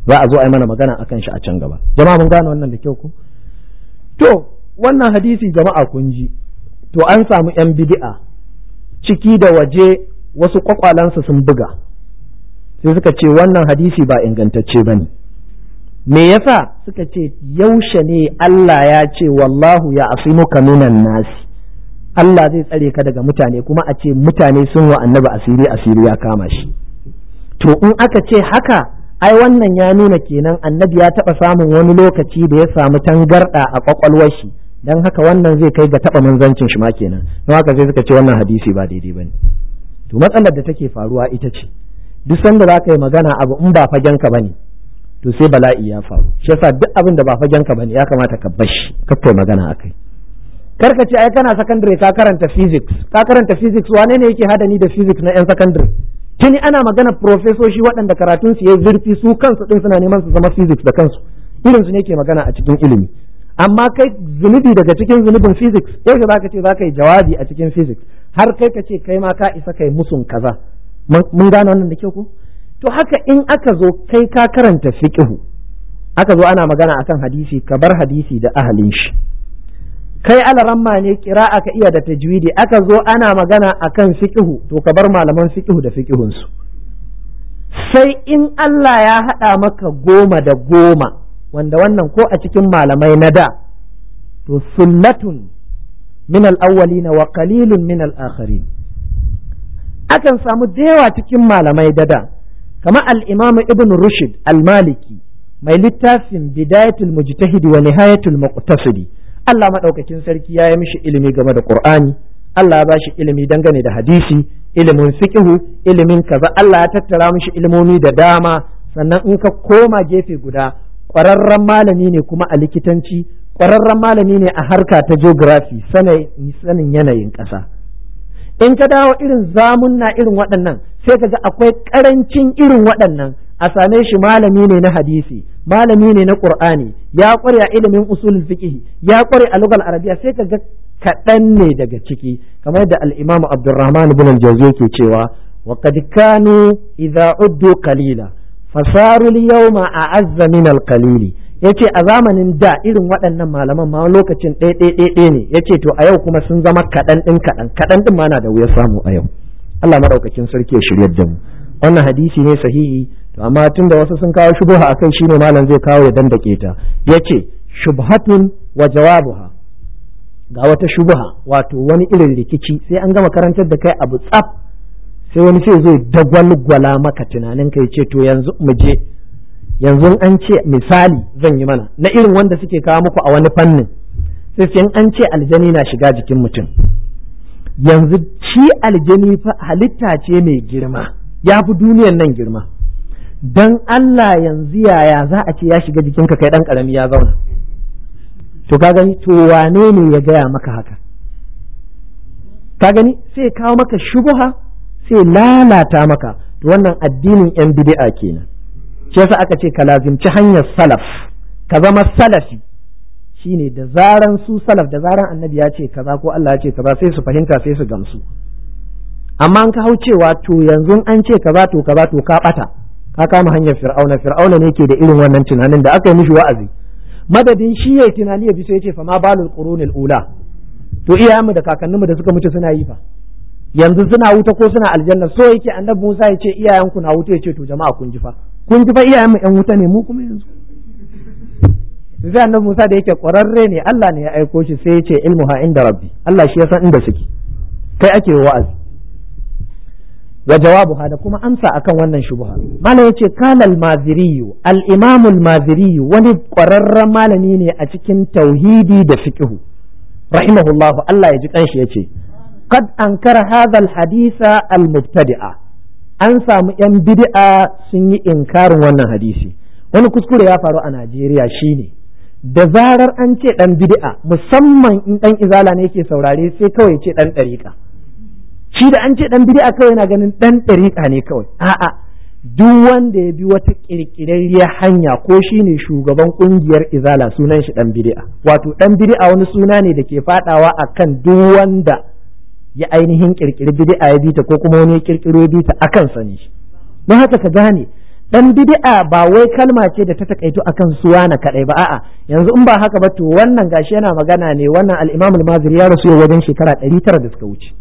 za a zo a yi mana magana akan shi a can gaba. Jama'a mun gane wannan da kyau ko? To wannan hadisi jama'a kun ji, to an samu yan bid'a ciki da waje wasu kwakwalansu sun buga sai suka ce wannan hadisi ba ingantacce bane. Me yasa? Suka ce yaushe ne Allah ya ce wallahu ya asimuka minan nasi, Allah zai tsare ka daga mutane, kuma a ce mutane sun wa annabi asiri asiri ya kama shi. To in aka ce haka ai wannan ya nuna kenan annabi ya taɓa samun wani lokaci da ya samu tangarɗa a ƙwaƙwalwar shi, don haka wannan zai kai ga taɓa manzancin shi ma kenan. Don haka sai suka ce wannan hadisi ba daidai bane. To matsalar da take faruwa ita ce duk sanda za ka yi magana abu in ba fagenka bane to sai bala'i ya faru. Shi yasa duk abin da ba fagenka bane ya kamata ka bar shi, ka kai magana akai. Kar ka ce ai kana secondary ka karanta physics, ka karanta physics, wane ne yake hada ni da physics na yan secondary? Tuni ana magana profesoshi waɗanda karatun su ya zurfi, su kansu din suna neman su zama physics da kansu, irin su ne ke magana a cikin ilimi. Amma kai zunubi daga cikin zunubin physics, yau za ka ce za ka yi jawabi a cikin physics, har kai ka ce kai ma ka isa kai musun kaza. Mun gane wannan da kyau ko? To haka in aka zo kai ka karanta fiqhu, aka zo ana magana akan hadisi, ka bar hadisi da ahalin shi. Kai alaramma ne kira'a ka iya da tajwidi, aka zo ana magana akan fiqhu, to ka bar malaman fiqhu da fiqhun su. Sai in Allah ya haɗa maka goma da goma, wanda wannan ko a cikin malamai na da, to sullatun min al-awwalin wa qalilun min al-akharin. Akan samu da yawa cikin malamai da da, kamar al-Imam Ibn Rushd al-Maliki, mai littafin Bidayatul Mujtahid wa Nihayatul Muqtasidi. Allah maɗaukakin sarki ya yi mishi ilimi game da Qur'ani, Allah ya bashi ilimi dangane da hadisi, ilimin fiqhu, ilimin kaza, Allah ya tattara mishi ilimomi da dama. Sannan in ka koma gefe guda, ƙwararren malami ne kuma a likitanci, ƙwararren malami ne a harka ta geography, sanin yanayin ƙasa. In ka dawo irin zamunna irin waɗannan, sai ka ga akwai ƙarancin irin waɗannan, a same shi malami ne na hadisi, malami ne na Qur'ani, ya kware a ilimin usulul fiqh, ya kware a lugal arabiya, sai ka ga kaɗan ne daga ciki, kamar da al-Imam Abdurrahman ibn al-Jawzi yake cewa wa qad kanu idza uddu qalila fasaru al-yawma a'azza min al-qalili. Yace a zamanin da irin waɗannan malaman ma lokacin ɗaya ɗaya ɗaya ne, yace to a yau kuma sun zama kaɗan ɗin kaɗan, kaɗan ɗin ma na da wuya samu a yau. Allah madaukakin sarki ya shiryar da mu. Wannan hadisi ne sahihi, to amma tun da wasu sun kawo shubuha akai, shine malam zai kawo ya dandake ta. Yace shubhatun wa jawabuha, ga wata shubuha, wato wani irin rikici, sai an gama karantar da kai abu tsaf, sai wani sai zo dagwalgwala maka tunanin kai, ce to yanzu mu je, yanzu an ce misali zan yi mana na irin wanda suke kawo muku a wani fannin, sai sai an ce aljani na shiga jikin mutum. Yanzu shi aljani fa halitta ce mai girma, ya fi duniyan nan girma. Dan Allah yanzu yaya za a ce ya shiga jikinka kai dan karami ya zauna? To ka gani, to wane ne ya gaya maka haka? Ka gani, sai kawo maka shubuha, sai lalata maka. To wannan addinin yan bid'a kenan. Shi yasa aka ce ka lazimci hanyar salaf, ka zama salafi. Shine da zaran su salaf, da zaran annabi ya ce kaza ko Allah ya ce kaza, sai su fahimta, sai su gamsu. Amma an ka hau cewa to yanzu an ce kaza to kaza to ka bata, ka kama hanyar fir'auna. Fir'auna ne ke da irin wannan tunanin da aka yi mishi wa'azi, madadin shi yayi tunani ya bi sai ya ce fa ma balul qurunil ula. To iyayenmu da kakanninmu da suka mutu suna yi fa, yanzu suna wuta ko suna aljanna? So yake annabi Musa ya ce iyayenku na wuta, ya ce to jama'a kun ji fa, kun ji fa iyayenmu yan wuta ne, mu kuma yanzu. Sai annabi Musa da yake ƙwararre ne, Allah ne ya aiko shi, sai ya ce ilmuha inda rabbi, Allah shi ya san inda suke, kai ake wa'azi. Wa jawabuha, da kuma amsa akan wannan shubha. Malam yace kana al-Maziri, al-Imam al-Maziri wani ƙwararren malami ne a cikin tauhidi da fiqh, rahimahullah, Allah ya ji kanshi, yace qad ankara hadha al-haditha al-mubtadi'a, an samu yan bid'a sun yi inkarin wannan hadisi. Wani kuskure ya faru a Najeriya, shine da zarar an ce dan bid'a, musamman in dan izala ne yake saurare, sai kawai ce dan dariqa. Shi da an ce dan bid'a kawai yana ganin dan dariqa ne kawai. A'a, duk wanda ya bi wata kirkirarriyar hanya, ko shine shugaban kungiyar izala, sunan shi dan bid'a. Wato dan bid'a wani suna ne da ke fadawa akan duk wanda ya ainihin kirkiri bid'a ya bita, ko kuma wani ya kirkiro ya bita akan sani shi. Don haka ka gane, dan bid'a ba wai kalma ce da ta takaitu akan suwana kadai ba, a'a yanzu in ba haka ba to wannan gashi yana magana ne, wannan al-Imam al-Maziri ya rasu wajen shekara ɗari tara da suka wuce,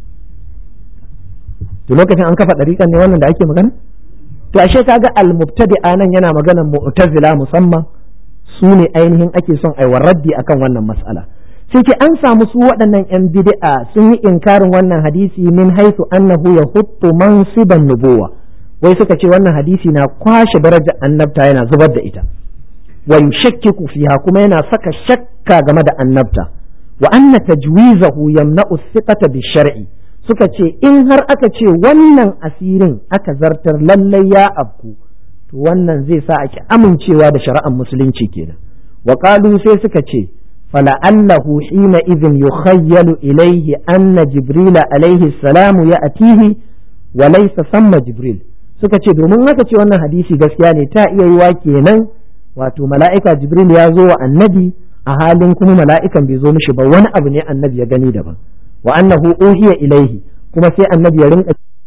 to lokacin an kafa dariƙan ne wannan da ake magana. To ashe kaga al-mubtadi'a nan yana maganar mu'tazila musamman su ne ainihin ake son aiwa raddi akan wannan mas'ala. Sai ke an samu su waɗannan yan bid'a sun yi inkarin wannan hadisi min haythu annahu yahuttu mansiban nubuwa, wai suka ce wannan hadisi na kwashe darajar annabta yana zubar da ita, wa yushakkiku fiha kuma yana saka shakka game da annabta, wa anna tajwizahu yamna'u thiqata bi shar'i, suka ce in har aka ce wannan asirin aka zartar lallai ya afku to wannan zai sa ake amincewa da shari'ar musulunci kenan. Wa qalu sai suka ce fala'allahu hina idhin yukhayyalu ilayhi anna jibril alayhi salam ya'tihi wa laysa thamma jibril, suka ce domin haka ce wannan hadisi gaskiya ne, ta iya yiwa kenan wato mala'ika jibril ya zo wa annabi a halin kuma mala'ikan bai zo mishi ba, wani abu ne annabi ya gani daban, wa annahu uhiya ilaihi kuma sai annabi ya rinka